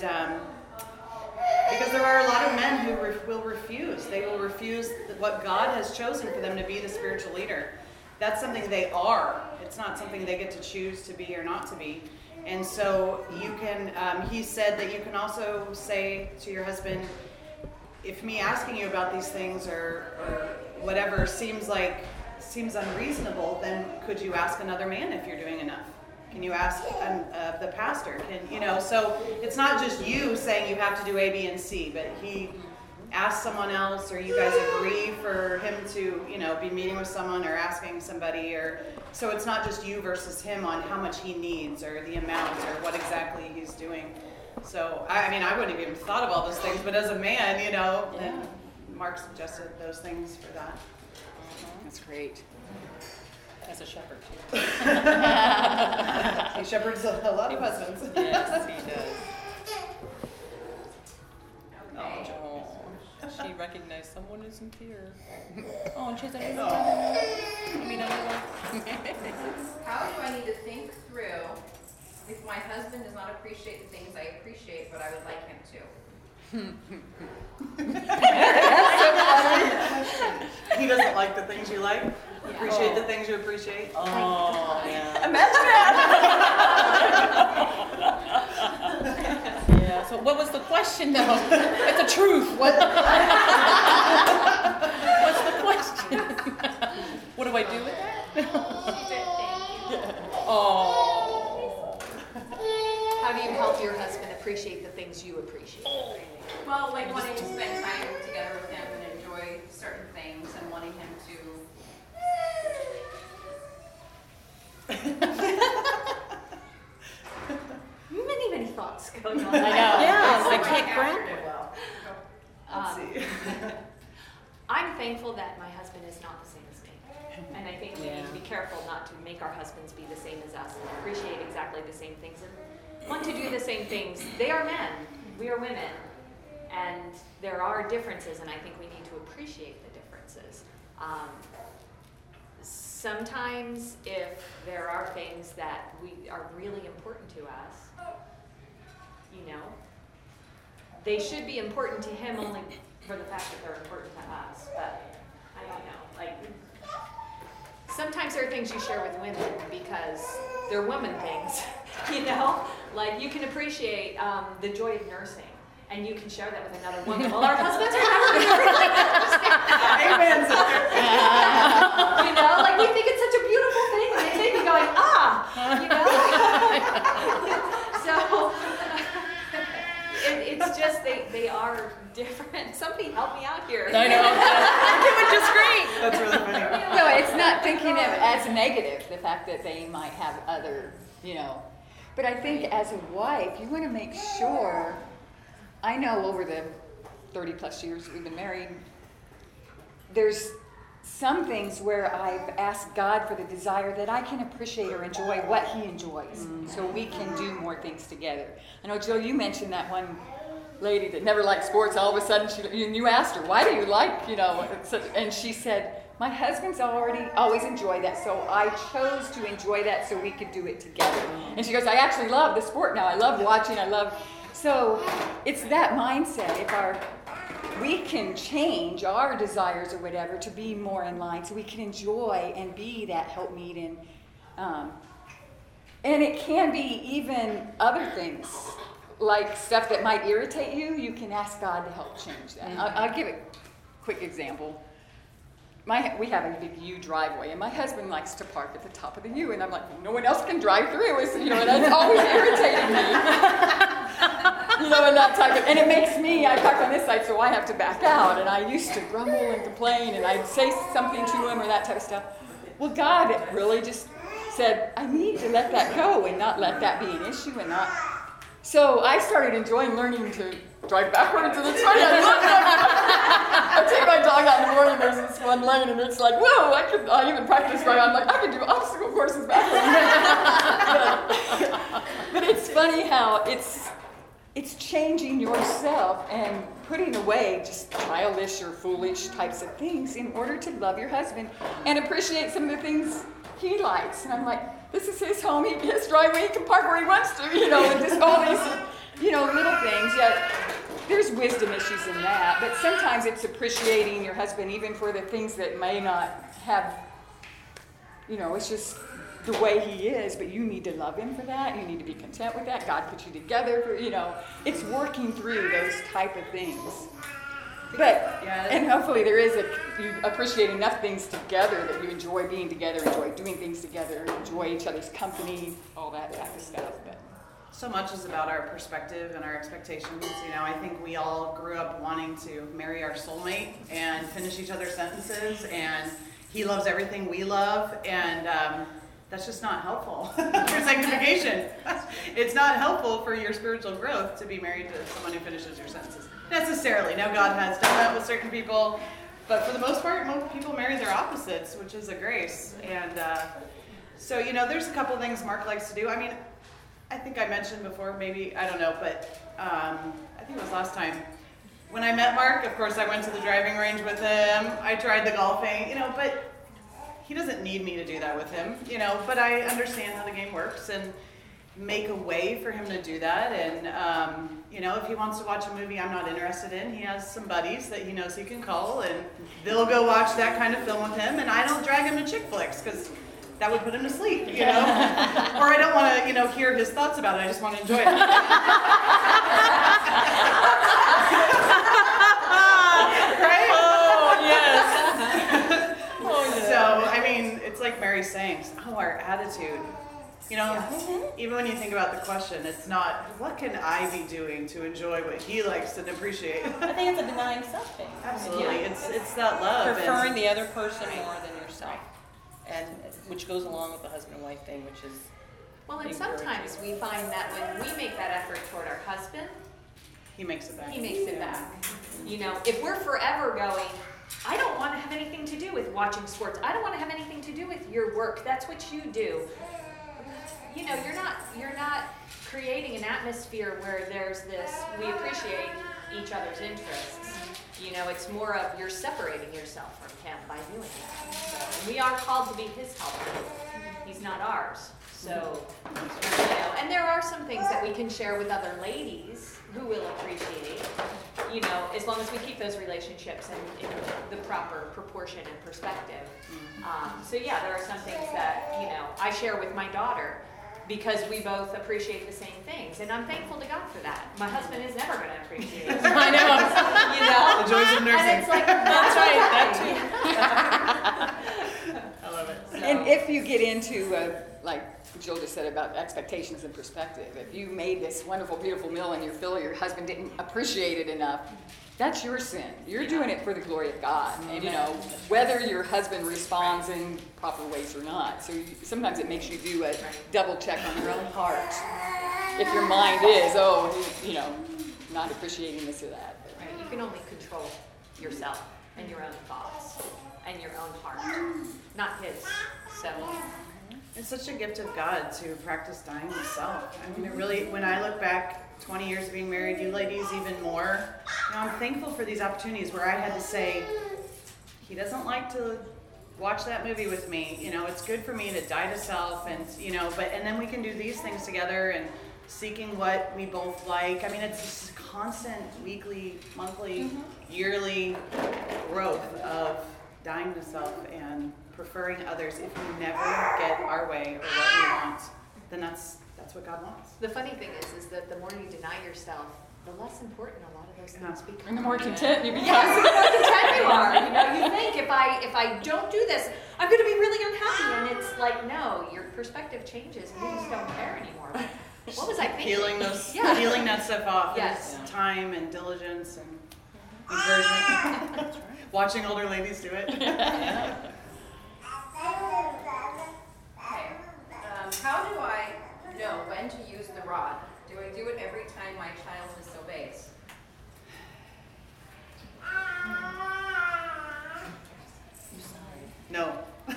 [SPEAKER 5] because there are a lot of men who will refuse. They will refuse what God has chosen for them to be the spiritual leader. That's something they are. It's not something they get to choose to be or not to be. And so you can, he said that you can also say to your husband, if me asking you about these things or whatever seems unreasonable, then could you ask another man if you're doing enough? Can you ask the pastor? So it's not just you saying you have to do A, B, and C, but he ask someone else, or you guys agree for him to, be meeting with someone or asking somebody, or so it's not just you versus him on how much he needs or the amount or what exactly he's doing. So I wouldn't have even thought of all those things, but as a man, then Mark suggested those things for that.
[SPEAKER 1] That's great.
[SPEAKER 2] As a shepherd too.
[SPEAKER 5] He shepherds a lot of husbands.
[SPEAKER 2] Yes, he does.
[SPEAKER 3] Okay.
[SPEAKER 2] Oh, she recognized someone isn't here. Oh, and she's like,
[SPEAKER 3] How do I need to think through if my husband does not appreciate the things I appreciate, but I would like him to?
[SPEAKER 5] He doesn't like the things you like, appreciate the things you appreciate.
[SPEAKER 2] oh, yeah.
[SPEAKER 5] Imagine that!
[SPEAKER 2] Yeah, so what was the question though? It's a truth. What's the question? What do I do with that?
[SPEAKER 6] She said thank you.
[SPEAKER 2] Oh.
[SPEAKER 4] How do you help your husband appreciate the things you appreciate?
[SPEAKER 3] Well, like wanting to spend time together with him and enjoy certain things and wanting him to.
[SPEAKER 4] Many thoughts going on.
[SPEAKER 1] I know.
[SPEAKER 2] Yes, I
[SPEAKER 3] That's
[SPEAKER 2] can't
[SPEAKER 3] why
[SPEAKER 2] grab
[SPEAKER 3] captured it well.
[SPEAKER 5] Let's see.
[SPEAKER 4] I'm thankful that my husband is not the same as me. And I think we need to be careful not to make our husbands be the same as us and appreciate exactly the same things and want to do the same things. They are men, we are women, and there are differences, and I think we need to appreciate the differences. Sometimes if there are things that are really important to us, they should be important to him only for the fact that they're important to us, but I don't know, like, sometimes there are things you share with women because they're woman things, you know? Like, you can appreciate the joy of nursing, and you can share that with another woman. Well, our husbands are never going to really understand that.
[SPEAKER 5] Amen, sister.
[SPEAKER 4] You know, like, we think it's such a beautiful thing, and they may be going, you know? So, it's just, they are different. Somebody help me out here.
[SPEAKER 2] I know. You're doing just great.
[SPEAKER 5] That's really funny.
[SPEAKER 1] No, it's not thinking of it as negative, the fact that they might have other, you know. But I think as a wife, you want to make sure, I know over the 30 plus years we've been married, there's some things where I've asked God for the desire that I can appreciate or enjoy what he enjoys, so we can do more things together. I know, Jill, you mentioned that one lady that never liked sports. All of a sudden, you asked her, why do you like, you know, and she said, my husband's always enjoyed that, so I chose to enjoy that so we could do it together. And she goes, I actually love the sport now. I love watching. So it's that mindset. We can change our desires or whatever to be more in line, so we can enjoy and be that helpmeet, and it can be even other things, like stuff that might irritate you. You can ask God to help change that. I'll give a quick example. We have a big U driveway, and my husband likes to park at the top of the U, and I'm like, no one else can drive through. You know, and that's always irritating me. You know, and that type of, and it makes me, I park on this side, so I have to back out, and I used to grumble and complain, and I'd say something to him or that type of stuff. Well, God really just said, I need to let that go and not let that be an issue, and not. So I started enjoying learning to drive backwards, and it's funny. I take my dog out in the morning. There's this one lane, and it's like, whoa! I even practice driving. I'm like, I can do obstacle courses backwards. but it's funny how it's changing yourself and putting away just childish or foolish types of things in order to love your husband and appreciate some of the things he likes. And I'm like, this is his home, his driveway, he can park where he wants to, you know, and just all these, you know, little things. Yet there's wisdom issues in that, but sometimes it's appreciating your husband even for the things that may not have, you know, it's just the way he is, but you need to love him for that. You need to be content with that. God put you together for, you know, it's working through those type of things. But, and hopefully there is you appreciate enough things together that you enjoy being together, enjoy doing things together, enjoy each other's company, all that type of stuff. But
[SPEAKER 5] so much is about our perspective and our expectations. You know, I think we all grew up wanting to marry our soulmate and finish each other's sentences, and he loves everything we love, and that's just not helpful for sanctification. It's not helpful for your spiritual growth to be married to someone who finishes your sentences, necessarily. Now, God has done that with certain people, but for the most part, most people marry their opposites, which is a grace. And so, you know, there's a couple things Mark likes to do. I mean, I think I mentioned before, maybe, I don't know, but I think it was last time. When I met Mark, of course, I went to the driving range with him. I tried the golfing, you know, but he doesn't need me to do that with him, you know, but I understand how the game works and make a way for him to do that. And, you know, if he wants to watch a movie I'm not interested in, he has some buddies that he knows he can call, and they'll go watch that kind of film with him. And I don't drag him to chick flicks because that would put him to sleep, you know, or I don't want to, you know, hear his thoughts about it. I just want to enjoy it. Right?
[SPEAKER 2] Oh, yes.
[SPEAKER 5] So, I mean, it's like Mary's saying, our attitude. You know, even when you think about the question, it's not, what can I be doing to enjoy what he likes and appreciate?
[SPEAKER 2] I think it's a denying self thing.
[SPEAKER 5] Absolutely. It's that love.
[SPEAKER 2] Preferring the other person more than yourself. And which goes along with the husband and wife thing, which is
[SPEAKER 4] well, and sometimes we find that when we make that effort toward our husband,
[SPEAKER 5] he makes it back.
[SPEAKER 4] He makes it back. You know, if we're forever going, I don't want to have anything to do with watching sports. I don't want to have anything to do with your work. That's what you do. You know, you're not creating an atmosphere where there's this, we appreciate each other's interests. You know, it's more of you're separating yourself from him by doing that. So, and we are called to be his helper. He's not ours. So, and there are some things that we can share with other ladies who will appreciate, as long as we keep those relationships in the proper proportion and perspective. So yeah, there are some things that, I share with my daughter because we both appreciate the same things. And I'm thankful to God for that. My husband is never going to appreciate it.
[SPEAKER 5] I know. The joys of nursing.
[SPEAKER 4] And it's like,
[SPEAKER 2] That's right, that too.
[SPEAKER 5] I love it.
[SPEAKER 1] And if you get into, like Jill just said about expectations and perspective, if you made this wonderful, beautiful meal and you feel your husband didn't appreciate it enough, that's your sin. You're doing it for the glory of God. And, whether your husband responds in proper ways or not. So sometimes it makes you do a double check on your own heart. If your mind is, not appreciating this or that.
[SPEAKER 4] right, you can only control yourself and your own thoughts and your own heart, not his. So,
[SPEAKER 5] It's such a gift of God to practice dying to self. I mean, it really, when I look back 20 years of being married, you ladies even more, I'm thankful for these opportunities where I had to say, he doesn't like to watch that movie with me. It's good for me to die to self and then we can do these things together and seeking what we both like. I mean, it's just constant weekly, monthly, yearly growth of dying to self and preferring others. If we never get our way or what we want, then that's what God wants.
[SPEAKER 4] the funny thing is that the more you deny yourself, the less important a lot of those things become.
[SPEAKER 1] And the more content you become.
[SPEAKER 4] Yes, the more content you are. You think if I don't do this, I'm going to be really unhappy. And it's like, no, your perspective changes and you just don't care anymore. What was I thinking?
[SPEAKER 5] Peeling that stuff off.
[SPEAKER 4] Yes.
[SPEAKER 5] Is time and diligence and encouragement. Watching older ladies do it.
[SPEAKER 3] Okay. How do I know when to use the rod? Do I do it every time my child disobeys?
[SPEAKER 5] No.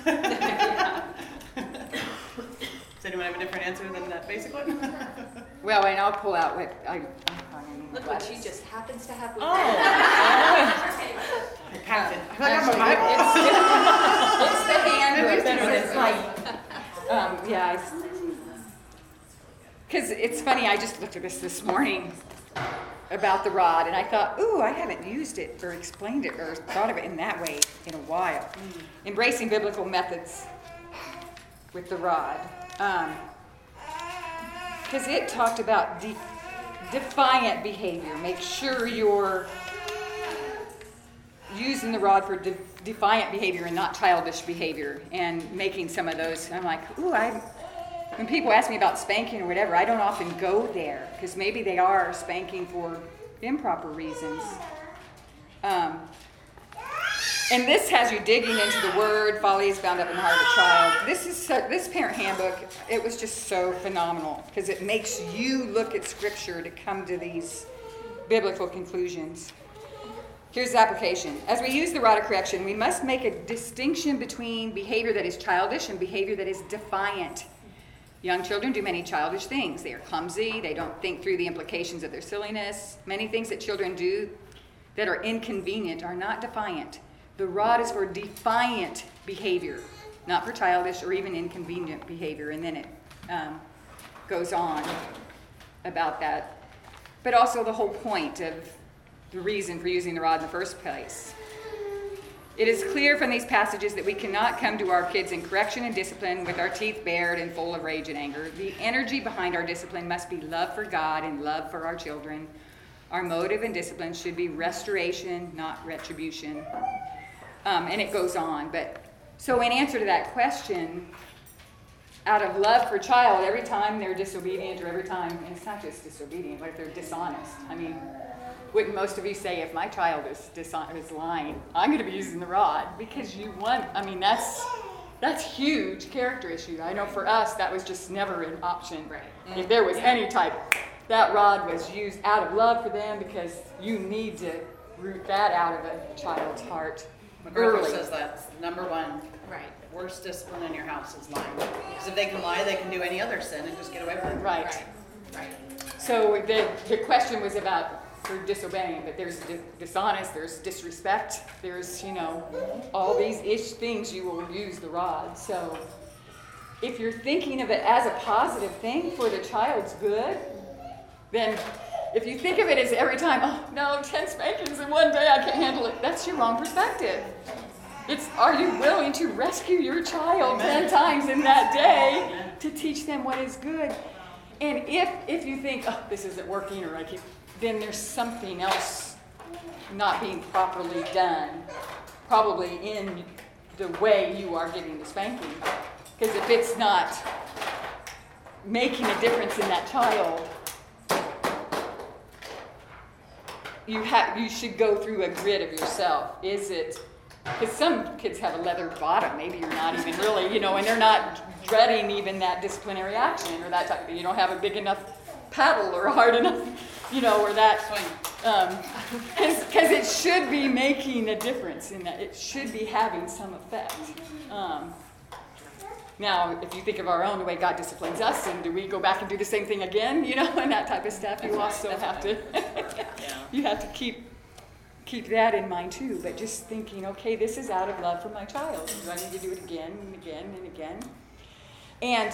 [SPEAKER 5] Does anyone have a different answer than that basic one?
[SPEAKER 1] Well, and I'll pull out what
[SPEAKER 4] Look what she just happens to have with
[SPEAKER 5] I packed it. I feel like I'm a Bible.
[SPEAKER 1] It's the handbook. It's like, because it's funny, I just looked at this morning about the rod, and I thought, ooh, I haven't used it or explained it or thought of it in that way in a while. Embracing biblical methods with the rod. Because it talked about defiant behavior. Make sure you're using the rod for defiant behavior and not childish behavior, and making some of those. I'm like, ooh, when people ask me about spanking or whatever, I don't often go there because maybe they are spanking for improper reasons. And this has you digging into the word. Folly is bound up in the heart of a child. This parent handbook, it was just so phenomenal because it makes you look at scripture to come to these biblical conclusions. Here's the application. As we use the rod of correction, we must make a distinction between behavior that is childish and behavior that is defiant. Young children do many childish things. They are clumsy. They don't think through the implications of their silliness. Many things that children do that are inconvenient are not defiant. The rod is for defiant behavior, not for childish or even inconvenient behavior. And then it goes on about that. But also the whole point of the reason for using the rod in the first place. It is clear from these passages that we cannot come to our kids in correction and discipline with our teeth bared and full of rage and anger. The energy behind our discipline must be love for God and love for our children. Our motive in discipline should be restoration, not retribution. And it goes on. So in answer to that question, out of love for child, every time they're disobedient or every time, and it's not just disobedient, but if they're dishonest. I mean, wouldn't most of you say, if my child is lying, I'm going to be using the rod? Because that's huge character issue. I know for us, that was just never an option. Right. If there was any type, that rod was used out of love for them because you need to root that out of a child's heart
[SPEAKER 5] MacArthur says that's number one.
[SPEAKER 4] Right.
[SPEAKER 5] Worst discipline in your house is lying. Because if they can lie, they can do any other sin and just get away with it.
[SPEAKER 1] Right. So the question was about for disobeying, but there's dishonest, there's disrespect, there's, all these things you will use the rod. So if you're thinking of it as a positive thing for the child's good, then if you think of it as every time, oh no, 10 spankings in one day, I can't handle it, that's your wrong perspective. It's, are you willing to rescue your child 10 times in that day to teach them what is good? And if you think, oh, this isn't working, or then there's something else not being properly done, probably in the way you are giving the spanking. Because if it's not making a difference in that child, you should go through a grid of yourself. Is it, because some kids have a leather bottom, maybe you're not even really, and they're not dreading even that disciplinary action or that type of thing. You don't have a big enough paddle or hard enough, or that, because it should be making a difference in that. It should be having some effect. Now, if you think of our own, the way God disciplines us, and do we go back and do the same thing again, and that type of stuff, you also have to, you have to keep that in mind too. But just thinking, okay, this is out of love for my child. Do I need to do it again and again and again? And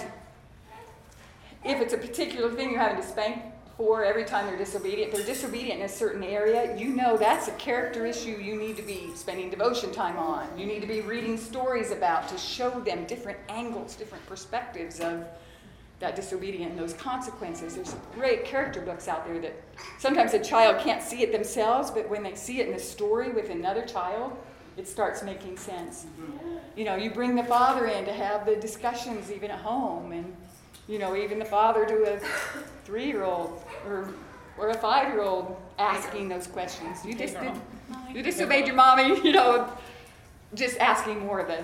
[SPEAKER 1] if it's a particular thing you're having to spank for every time they're disobedient in a certain area, that's a character issue you need to be spending devotion time on. You need to be reading stories about to show them different angles, different perspectives of that disobedience and those consequences. There's great character books out there that sometimes a child can't see it themselves, but when they see it in a story with another child, it starts making sense. You bring the father in to have the discussions even at home, and even the father to a 3-year-old or a 5-year-old asking those questions. You disobeyed your mommy, just asking more of the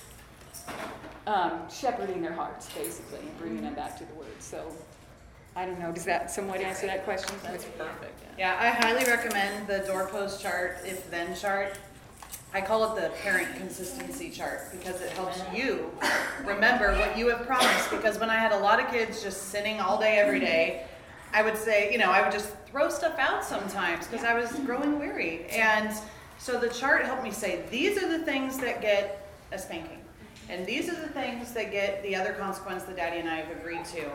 [SPEAKER 1] shepherding their hearts, basically, and bringing them back to the Word. So, I don't know, does that somewhat answer that question?
[SPEAKER 2] That's perfect.
[SPEAKER 5] Yeah, I highly recommend the doorpost chart, if-then chart. I call it the parent consistency chart because it helps you remember what you have promised. Because when I had a lot of kids just sitting all day, every day, I would say, I would just throw stuff out sometimes because I was growing weary. And so the chart helped me say, these are the things that get a spanking. And these are the things that get the other consequence that Daddy and I have agreed to.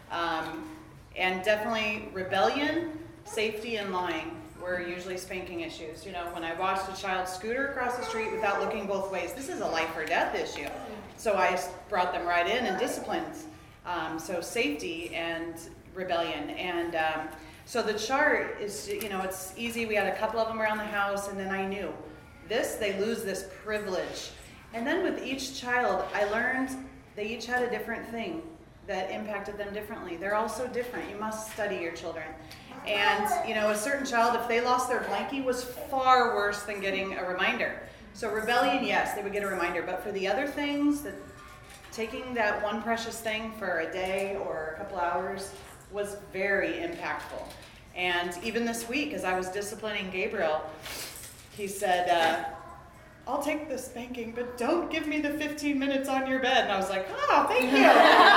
[SPEAKER 5] And definitely rebellion, safety, and lying were usually spanking issues. When I watched a child scooter across the street without looking both ways, this is a life or death issue. So I brought them right in and disciplined. So safety and rebellion. And so the chart is, it's easy. We had a couple of them around the house, and then I knew they lose this privilege. And then with each child, I learned they each had a different thing that impacted them differently. They're all so different. You must study your children. And, a certain child, if they lost their blankie, was far worse than getting a reminder. So rebellion, yes, they would get a reminder. But for the other things, taking that one precious thing for a day or a couple hours was very impactful. And even this week, as I was disciplining Gabriel, he said, I'll take the spanking, but don't give me the 15 minutes on your bed. And I was like, oh, thank you.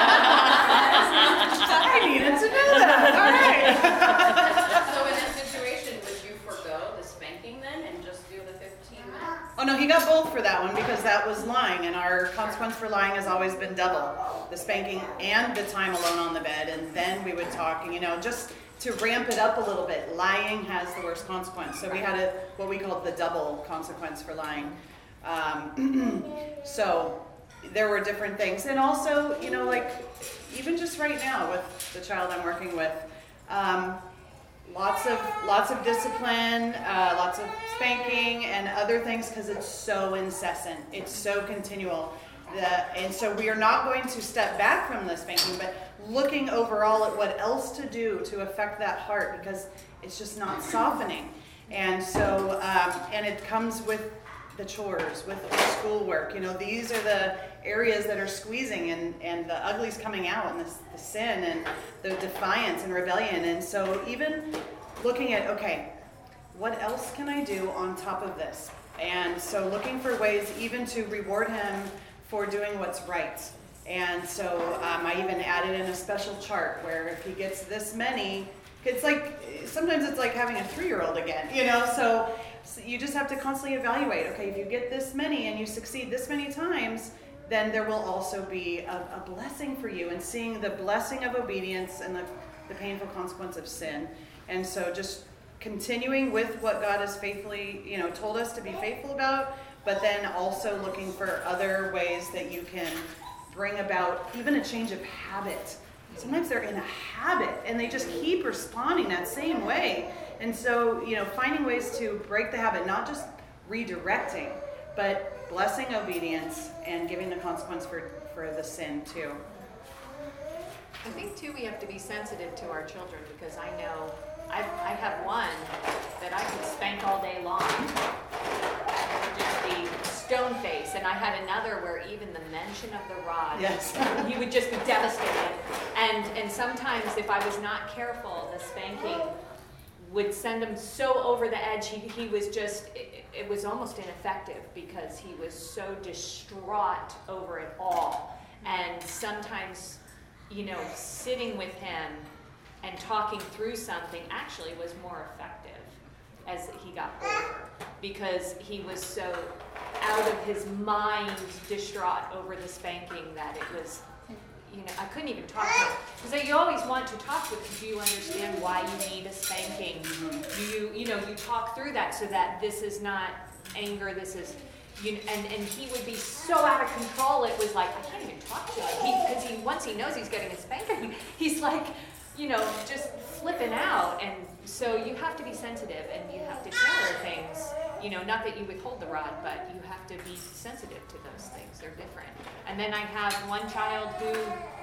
[SPEAKER 5] I needed to know that. All right.
[SPEAKER 3] So in this situation, would you forego the spanking then and just do the 15 minutes?
[SPEAKER 5] Oh, no, he got both for that one because that was lying. And our consequence for lying has always been double. The spanking and the time alone on the bed. And then we would talk, just to ramp it up a little bit. Lying has the worst consequence. So we had what we called the double consequence for lying. So there were different things. And also, even just right now with the child I'm working with, lots of discipline, lots of spanking and other things because it's so incessant. It's so continual. And so we are not going to step back from the spanking, but looking overall at what else to do to affect that heart because it's just not softening. And so, and it comes with the chores, with the schoolwork. These are the areas that are squeezing and the ugly's coming out and the sin and the defiance and rebellion. And so even looking at, okay, what else can I do on top of this? And so looking for ways even to reward him for doing what's right. And so I even added in a special chart where if he gets this many, sometimes it's like having a 3-year-old again, so you just have to constantly evaluate, okay, if you get this many and you succeed this many times, then there will also be a blessing for you, and seeing the blessing of obedience and the painful consequence of sin. And so just continuing with what God has faithfully, told us to be faithful about, but then also looking for other ways that you can bring about even a change of habit. Sometimes they're in a habit and they just keep responding that same way. And so, finding ways to break the habit, not just redirecting, but blessing obedience and giving the consequence for the sin too.
[SPEAKER 4] I think too we have to be sensitive to our children, because I know I have one that I could spank all day long, just be stone face, and I had another where even the mention of the rod,
[SPEAKER 5] Yes.
[SPEAKER 4] he would just be devastated. And sometimes if I was not careful, the spanking would send him so over the edge. He was just, it was almost ineffective because he was so distraught over it all. And sometimes, sitting with him and talking through something actually was more effective as he got older, because he was so out of his mind distraught over the spanking that it was, I couldn't even talk to him. Because you always want to talk to him. Do you understand why you need a spanking? Do you talk through that so that this is not anger, this is, and he would be so out of control, it was like, I can't even talk to him. Because once he knows he's getting a spanking, he's like, just flipping out. And so you have to be sensitive and you have to tailor things. Not that you withhold the rod, but you have to be sensitive to those things. They're different. And then I have one child who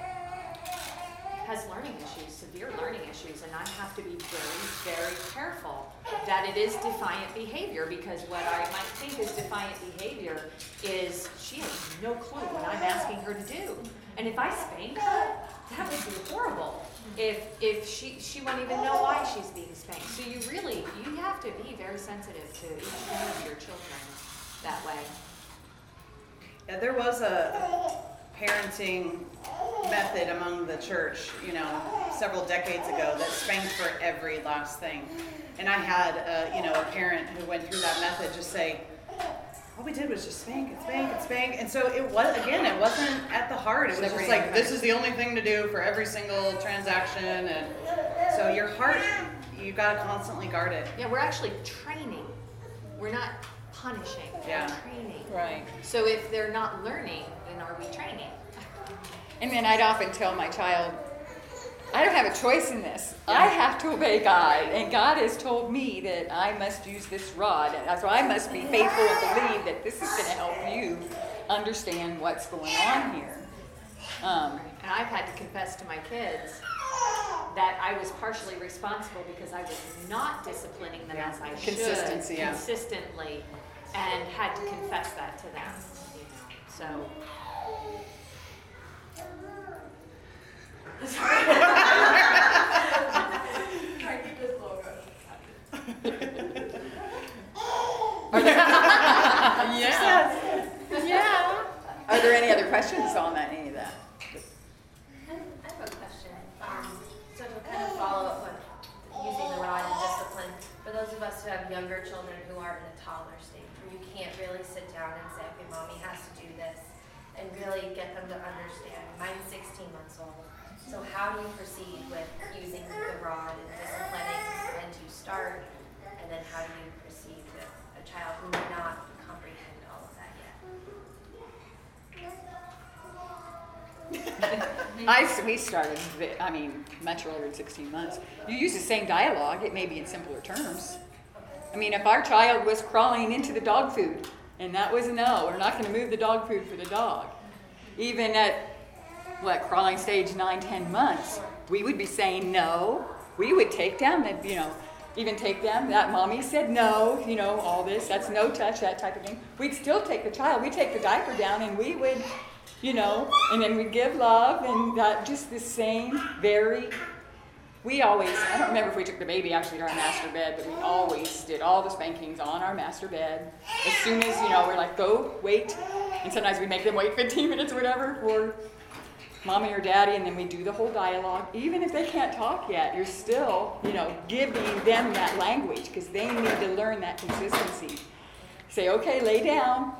[SPEAKER 4] has learning issues, severe learning issues, and I have to be very, very careful that it is defiant behavior, because what I might think is defiant behavior is she has no clue what I'm asking her to do. And if I spank her, that would be horrible. If she won't even know why she's being spanked. So you have to be very sensitive to each one of your children that way.
[SPEAKER 5] Yeah, there was a parenting method among the church, several decades ago that spanked for every last thing. And I had, a parent who went through that method just say, all we did was just spank and spank and spank. And so it wasn't at the heart. It was just like, this is the only thing to do for every single transaction. And so your heart, you got to constantly guard it.
[SPEAKER 4] Yeah, we're actually training. We're not punishing.
[SPEAKER 5] Yeah.
[SPEAKER 4] We're training.
[SPEAKER 2] Right.
[SPEAKER 4] So if they're not learning, then are we training?
[SPEAKER 1] And then I'd often tell my child, I don't have a choice in this. I have to obey God, and God has told me that I must use this rod, and so I must be faithful and believe that this is going to help you understand what's going on here.
[SPEAKER 4] And I've had to confess to my kids that I was partially responsible because I was not disciplining them as I should.
[SPEAKER 1] Consistency, yeah.
[SPEAKER 4] Consistently, and had to confess that to them. So.
[SPEAKER 1] Are there any other questions on any of that?
[SPEAKER 6] I have a question. So to kind of follow up with using the rod and discipline, for those of us who have younger children who are in a toddler stage, where you can't really sit down and say, okay, mommy has to do this, and really get them to understand. Mine's 16 months old. So how do you proceed with using the rod and disciplining? When do you start? And then how do you proceed with a child who may not comprehend all of that yet?
[SPEAKER 1] We started, much earlier than 16 months. You use the same dialogue, it may be in simpler terms. If our child was crawling into the dog food, and that was a no, we're not going to move the dog food for the dog. Even at, crawling stage 9-10 months, we would be saying no. We would take them, and, even take them, that mommy said no, all this, that's no touch, that type of thing. We'd still take the child, we'd take the diaper down, and we would, and then we'd give love, and that just the same, we always, I don't remember if we took the baby actually to our master bed, but we always did all the spankings on our master bed. As soon as, we're like, go, wait, and sometimes we make them wait 15 minutes or whatever for mommy or daddy, and then we do the whole dialogue. Even if they can't talk yet, you're still, giving them that language, because they need to learn that consistency. Say, okay, lay down,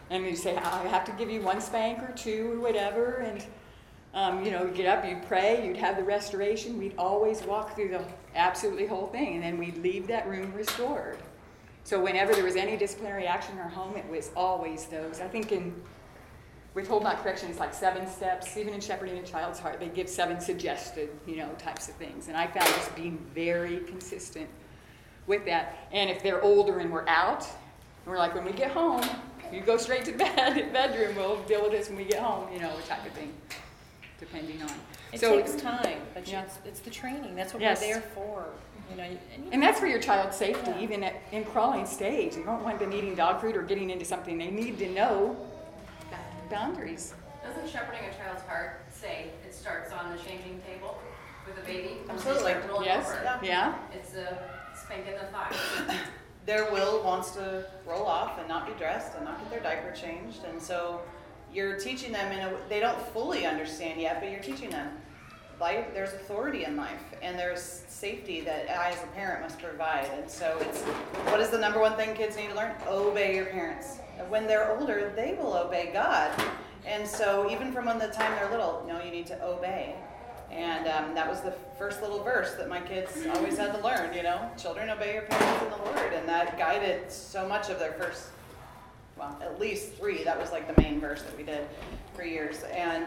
[SPEAKER 1] And you say, I have to give you one spank or two or whatever, and you get up, you'd pray, you'd have the restoration. We'd always walk through the absolutely whole thing, and then we'd leave that room restored. So whenever there was any disciplinary action in our home, it was always those. I think with Hold Not Correction, it's like 7 steps. Even in Shepherding a Child's Heart, they give 7 suggested, types of things. And I found just being very consistent with that. And if they're older and we're out, we're like, when we get home, you go straight to bedroom, we'll deal with this when we get home, type of thing, depending on.
[SPEAKER 2] It takes time, but
[SPEAKER 1] Yeah.
[SPEAKER 2] it's the training. That's what
[SPEAKER 1] Yes.
[SPEAKER 2] we're there for.
[SPEAKER 1] And that's for your child's safety, even in crawling stage. You don't want them eating dog food or getting into something. They need to know boundaries.
[SPEAKER 3] Doesn't Shepherding a Child's Heart say it starts on the changing table with a baby?
[SPEAKER 5] Absolutely.
[SPEAKER 3] Rolling
[SPEAKER 1] Yes,
[SPEAKER 3] over.
[SPEAKER 1] yeah.
[SPEAKER 3] It's a spank in the thigh.
[SPEAKER 5] Their will wants to roll off and not be dressed and not get their diaper changed. And so you're teaching them they don't fully understand yet, but you're teaching them. There's authority in life, and there's safety that I as a parent must provide. And so what is the number one thing kids need to learn? Obey your parents. And when they're older, they will obey God. And so even from the time they're little, you need to obey. And that was the first little verse that my kids always had to learn, children, obey your parents in the Lord. And that guided so much of their first, at least 3. That was like the main verse that we did for years. And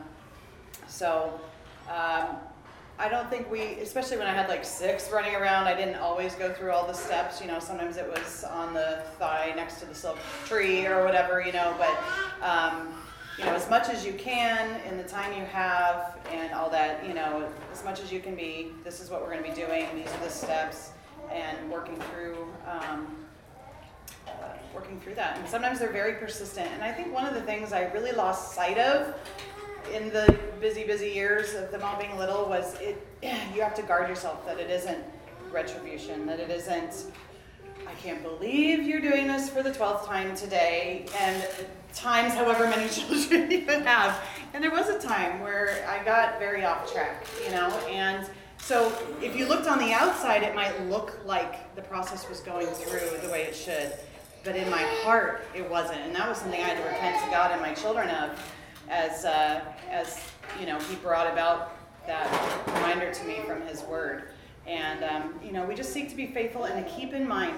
[SPEAKER 5] I don't think especially when I had like 6 running around, I didn't always go through all the steps. Sometimes it was on the thigh next to the silk tree or whatever, but as much as you can in the time you have and all that, as much as you can be, this is what we're going to be doing, these are the steps, and working through that. And sometimes they're very persistent. And I think one of the things I really lost sight of in the busy years of them all being little was you have to guard yourself that it isn't retribution, that it isn't, I can't believe you're doing this for the 12th time today, and times however many children you have. And there was a time where I got very off track, and so if you looked on the outside, it might look like the process was going through the way it should, but in my heart, it wasn't. And that was something I had to repent to God and my children of, as he brought about that reminder to me from his word. And, we just seek to be faithful and to keep in mind,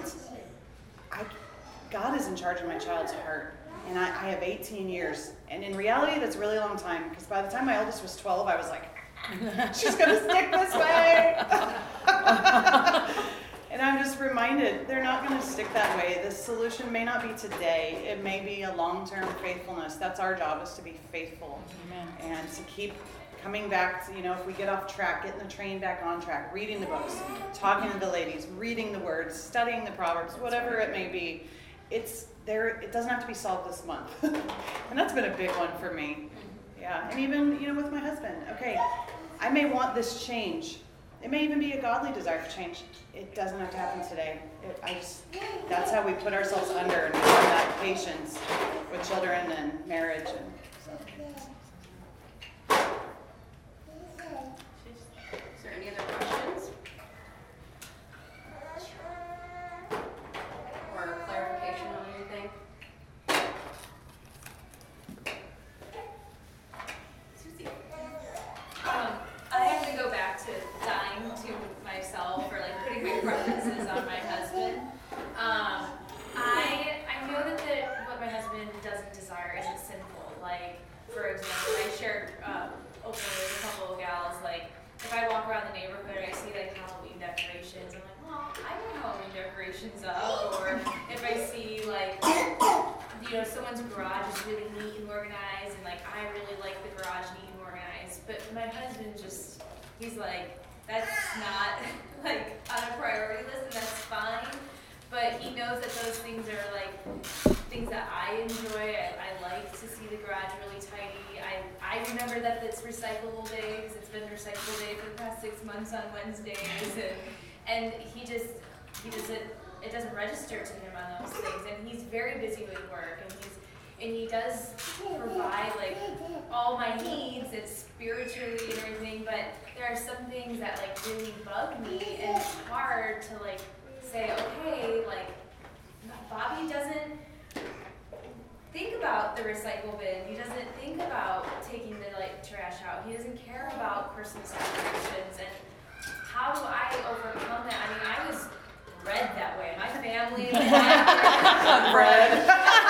[SPEAKER 5] God is in charge of my child's heart. And I have 18 years. And in reality, that's a really long time, because by the time my oldest was 12, I was like, she's going to stick this way. And I'm just reminded, they're not going to stick that way. The solution may not be today. It may be a long-term faithfulness. That's our job, is to be faithful.
[SPEAKER 1] Amen.
[SPEAKER 5] And to keep coming back to, if we get off track, getting the train back on track, reading the books, talking to the ladies, reading the words, studying the Proverbs, whatever it may be. It's there. It doesn't have to be solved this month. And that's been a big one for me. Yeah. And even, with my husband. Okay, I may want this change. It may even be a godly desire for change. It doesn't have to happen today. That's how we put ourselves under and have that patience with children and marriage. And so.
[SPEAKER 3] Is there any other questions? Or clarification on anything? Susie?
[SPEAKER 4] I have to go back to dying to myself, or like putting my preferences on my husband. I know that what my husband doesn't desire isn't sinful. Like, for example, I shared openly with a couple of gals, like, if I walk around the neighborhood and I see like Halloween decorations, I'm like, well, I have Halloween decorations up. Or if I see like, someone's garage is really neat and organized, and like, I really like the garage neat and organized. But my husband he's like, that's not like on a priority list, and that's fine. But he knows that those things are like things that I enjoy. I like to see the garage really tidy. I remember that it's recyclable day, because it's been recyclable day for the past 6 months on Wednesdays, and it doesn't register to him on those things. And he's very busy with work, and he does provide like all my needs, and spiritually and everything, but there are some things that like really bug me, and it's hard to like say, okay, like Bobby doesn't think
[SPEAKER 6] about the recycle bin. He doesn't think about taking the trash out. He doesn't care about Christmas decorations. And how do I overcome that? I mean, I was bred that way. My family.
[SPEAKER 5] Bread.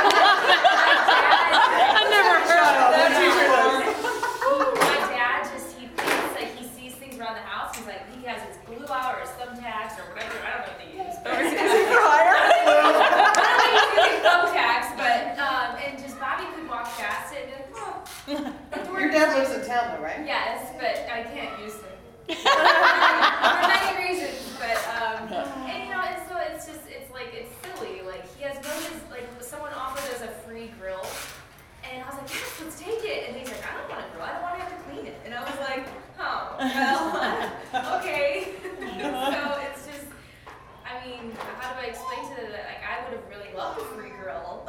[SPEAKER 2] I never heard of that.
[SPEAKER 6] My dad he thinks he sees things around the house. He's like, he has his glue out or his thumbtacks or whatever. I don't know what they use. But I don't think he's using thumbtacks, but and just Bobby could walk past it and be like, oh.
[SPEAKER 5] Your dad lives in town though, right?
[SPEAKER 6] Yes, but I can't use them. For many reasons, but and and so it's silly. He has someone offered us a free grill, and I was like, yes, let's take it. And he's like, I don't want to grill. I don't want to have to clean it. And I was like, oh, well, okay. So it's just, I mean, how do I explain to them that I would have really loved a free grill?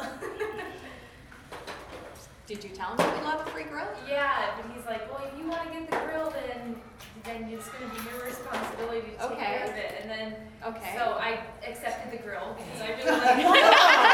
[SPEAKER 4] Did you tell him that we love a free grill?
[SPEAKER 6] Yeah, but he's like, well, if you want to get the grill, then it's going to be your responsibility to take care of it. And then, so I accepted the grill because I really like it.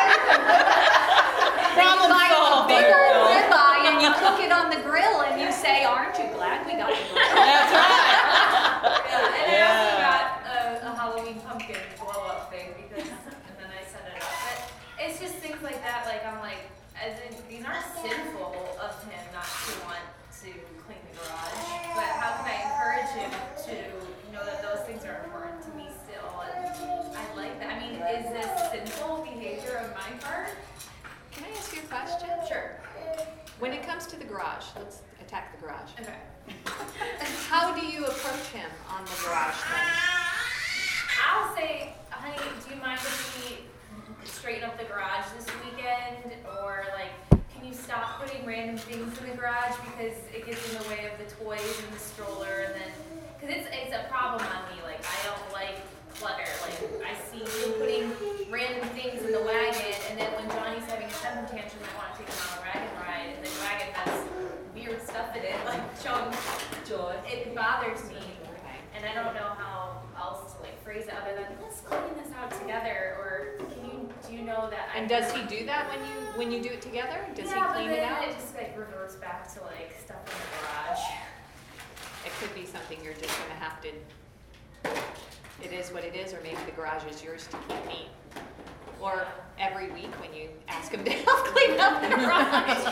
[SPEAKER 4] Problem solved. Big old ribeye and you cook it on the grill and you say, aren't you glad we got the grill?
[SPEAKER 2] That's right.
[SPEAKER 6] Yeah, and I also got a Halloween pumpkin blow up thing and then I set it up. But it's just things like that. I'm like, as in, these aren't sinful of him not to want to clean the garage, but how can I encourage him to know that those things are important to me still? And I like that. I mean, is this sinful behavior of my part?
[SPEAKER 4] Can I ask you a question?
[SPEAKER 6] Sure.
[SPEAKER 4] When it comes to the garage, let's attack the garage.
[SPEAKER 6] Okay.
[SPEAKER 4] How do you approach him on the garage thing?
[SPEAKER 6] I'll say, honey, do you mind if we straighten up the garage this weekend? Or can you stop putting random things in the garage because it gets in the way of the toys and the stroller? And then, because it's a problem on me. I don't like clutter. I see you putting random things in the wagon, and then when Johnny's having a temper tantrum, I want to take him on a wagon ride, and the wagon has weird stuff in it, chunks. It bothers me, and I don't know how else to phrase it other than let's clean this out together. Or do you know that?
[SPEAKER 4] And does he do that when you do it together? Does he clean it out?
[SPEAKER 6] It just reverts back to stuff in the garage.
[SPEAKER 4] It could be something you're just going to have to. It is what it is, or maybe the garage is yours to keep neat. Or every week when you ask him to help clean up the garage.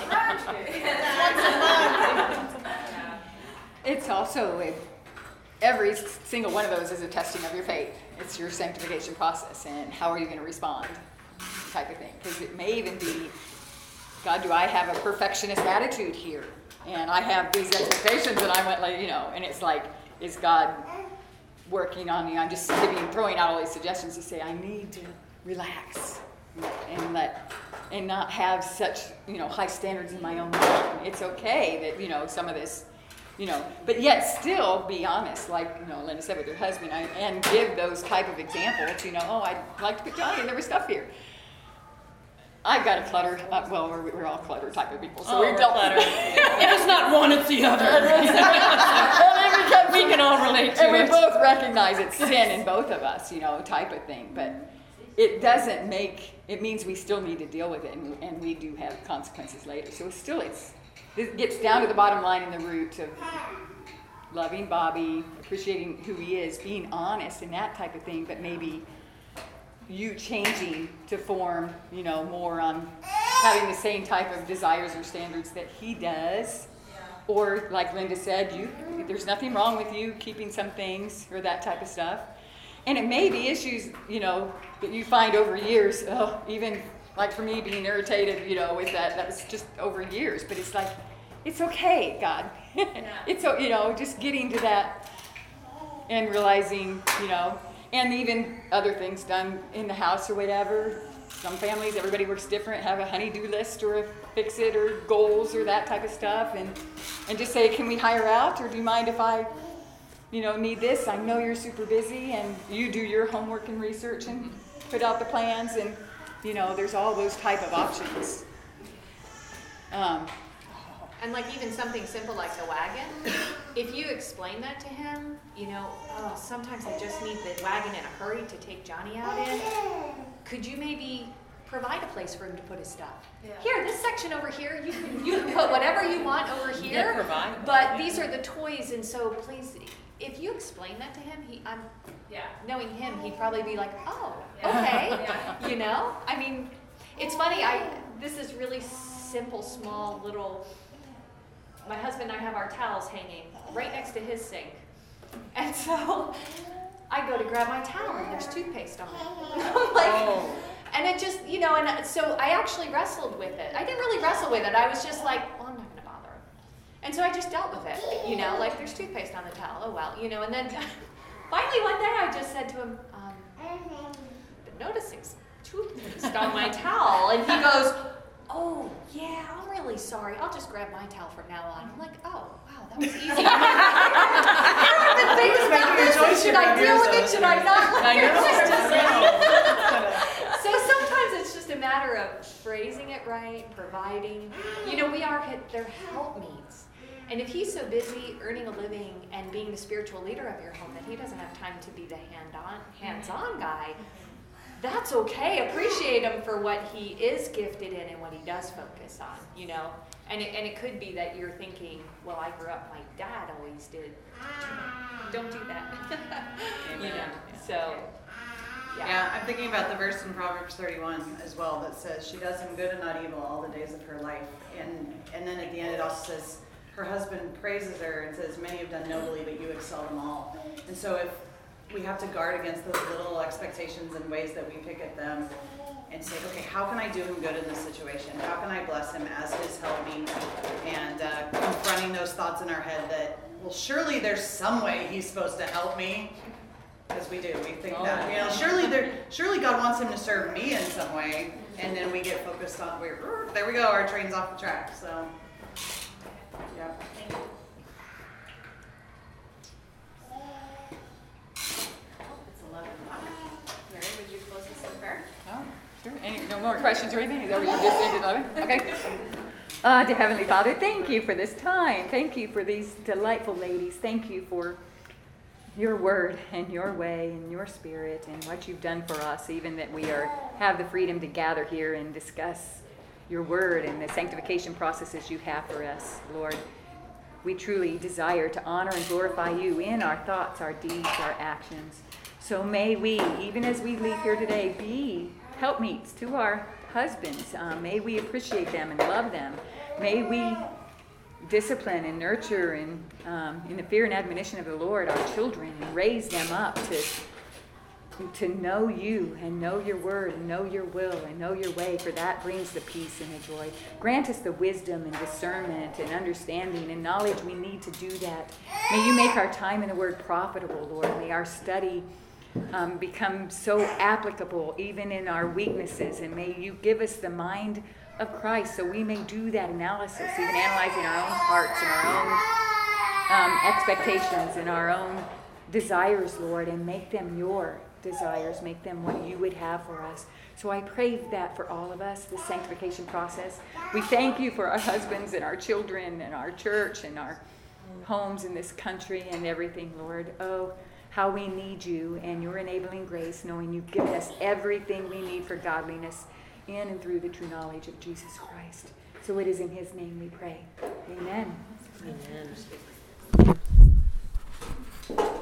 [SPEAKER 1] It's also every single one of those is a testing of your faith. It's your sanctification process, and how are you going to respond, type of thing. Because it may even be, God, do I have a perfectionist attitude here? And I have these expectations, and I went and it's is God working on me? I'm just throwing out all these suggestions to say I need to relax and not have such high standards in my own mind. It's okay that some of this, but yet still be honest, Linda said with her husband, and give those type of examples. I'd like to put Johnny, and there was stuff here. I've got a clutter. We're all clutter type of people, so we don't
[SPEAKER 2] clutter. If it's not one, it's the other. We can all relate to it.
[SPEAKER 1] And we both recognize it's sin in both of us, type of thing. But it doesn't it means we still need to deal with it, and we do have consequences later. So it gets down to the bottom line in the root of loving Bobby, appreciating who he is, being honest and that type of thing, but maybe you changing to form, more on having the same type of desires or standards that he does.
[SPEAKER 6] Yeah.
[SPEAKER 1] Or like Linda said, there's nothing wrong with you keeping some things or that type of stuff. And it may be issues, that you find over years, even like for me being irritated, with that was just over years. But it's it's okay, God.
[SPEAKER 6] Yeah.
[SPEAKER 1] It's, just getting to that and realizing, and even other things done in the house or whatever. Some families, everybody works different, have a honey-do list or a fix-it or goals or that type of stuff. And just say, can we hire out, or do you mind if I, need this? I know you're super busy, and you do your homework and research and put out the plans, and, there's all those type of options.
[SPEAKER 4] And even something simple like the wagon, if you explain that to him, sometimes I just need the wagon in a hurry to take Johnny out in. Could you maybe provide a place for him to put his stuff.
[SPEAKER 6] Yeah.
[SPEAKER 4] Here, this section over here, you can put whatever you want over
[SPEAKER 2] Yeah,
[SPEAKER 4] here.
[SPEAKER 2] provide.
[SPEAKER 4] But these are the toys, and so please, if you explain that to him, knowing him, he'd probably be like, oh, okay,
[SPEAKER 6] Yeah.
[SPEAKER 4] you know? I mean, it's funny, this is really simple, small, little, my husband and I have our towels hanging right next to his sink. And so I go to grab my towel and there's toothpaste on it. I'm like, and it just, and so I actually wrestled with it. I didn't really wrestle with it. I was just like, well, I'm not going to bother him. And so I just dealt with it, like there's toothpaste on the towel. Oh, well, and then finally one day I just said to him, been noticing some toothpaste on my towel. And he goes, oh, yeah, I'm really sorry. I'll just grab my towel from now on. I'm like, oh, wow, that was easy. I've been thinking about this. Should I deal with it? Should I not? So sometimes it's just a matter of phrasing it right, providing. They're helpmeets. And if he's so busy earning a living and being the spiritual leader of your home that he doesn't have time to be the hands-on guy, that's okay. Appreciate him for what he is gifted in and what he does focus on, And it could be that you're thinking, well, I grew up, my dad always did. Don't do that. So,
[SPEAKER 5] Yeah, I'm thinking about the verse in Proverbs 31 as well that says, she does him good and not evil all the days of her life. And then at the end it also says, her husband praises her and says, many have done nobly, but you excel them all. And so if we have to guard against those little expectations and ways that we pick at them and say, okay, how can I do him good in this situation? How can I bless him as his helpmeet? And confronting those thoughts in our head that, well, surely there's some way he's supposed to help me. Because we do, we think that. Surely God wants him to serve me in some way. And then we get focused on, there we go, our train's off the track. So, yeah.
[SPEAKER 3] Mary, would you close this in prayer?
[SPEAKER 1] Oh, sure. No more questions or anything? Is that what you just ended on? Okay. Dear Heavenly Father, thank you for this time. Thank you for these delightful ladies. Thank you for your word and your way and your spirit and what you've done for us, even that we have the freedom to gather here and discuss your word and the sanctification processes you have for us, Lord. We truly desire to honor and glorify you in our thoughts, our deeds, our actions. So may we, even as we leave here today, be helpmeets to our husbands. May we appreciate them and love them. May we discipline and nurture and in the fear and admonition of the Lord our children and raise them up to know you and know your word and know your will and know your way, for that brings the peace and the joy. Grant us the wisdom and discernment and understanding and knowledge we need to do that. May you make our time in the word profitable, Lord. May our study become so applicable even in our weaknesses, and may you give us the mind of Christ so we may do that analysis, even analyzing our own hearts and our own expectations and our own desires, Lord, and make them your desires, make them what you would have for us. So I pray that for all of us, the sanctification process. We thank you for our husbands and our children and our church and our homes in this country and everything, Lord. Oh, how we need you and your enabling grace, knowing you've given us everything we need for godliness in and through the true knowledge of Jesus Christ. So it is in his name we pray. Amen.
[SPEAKER 2] Amen.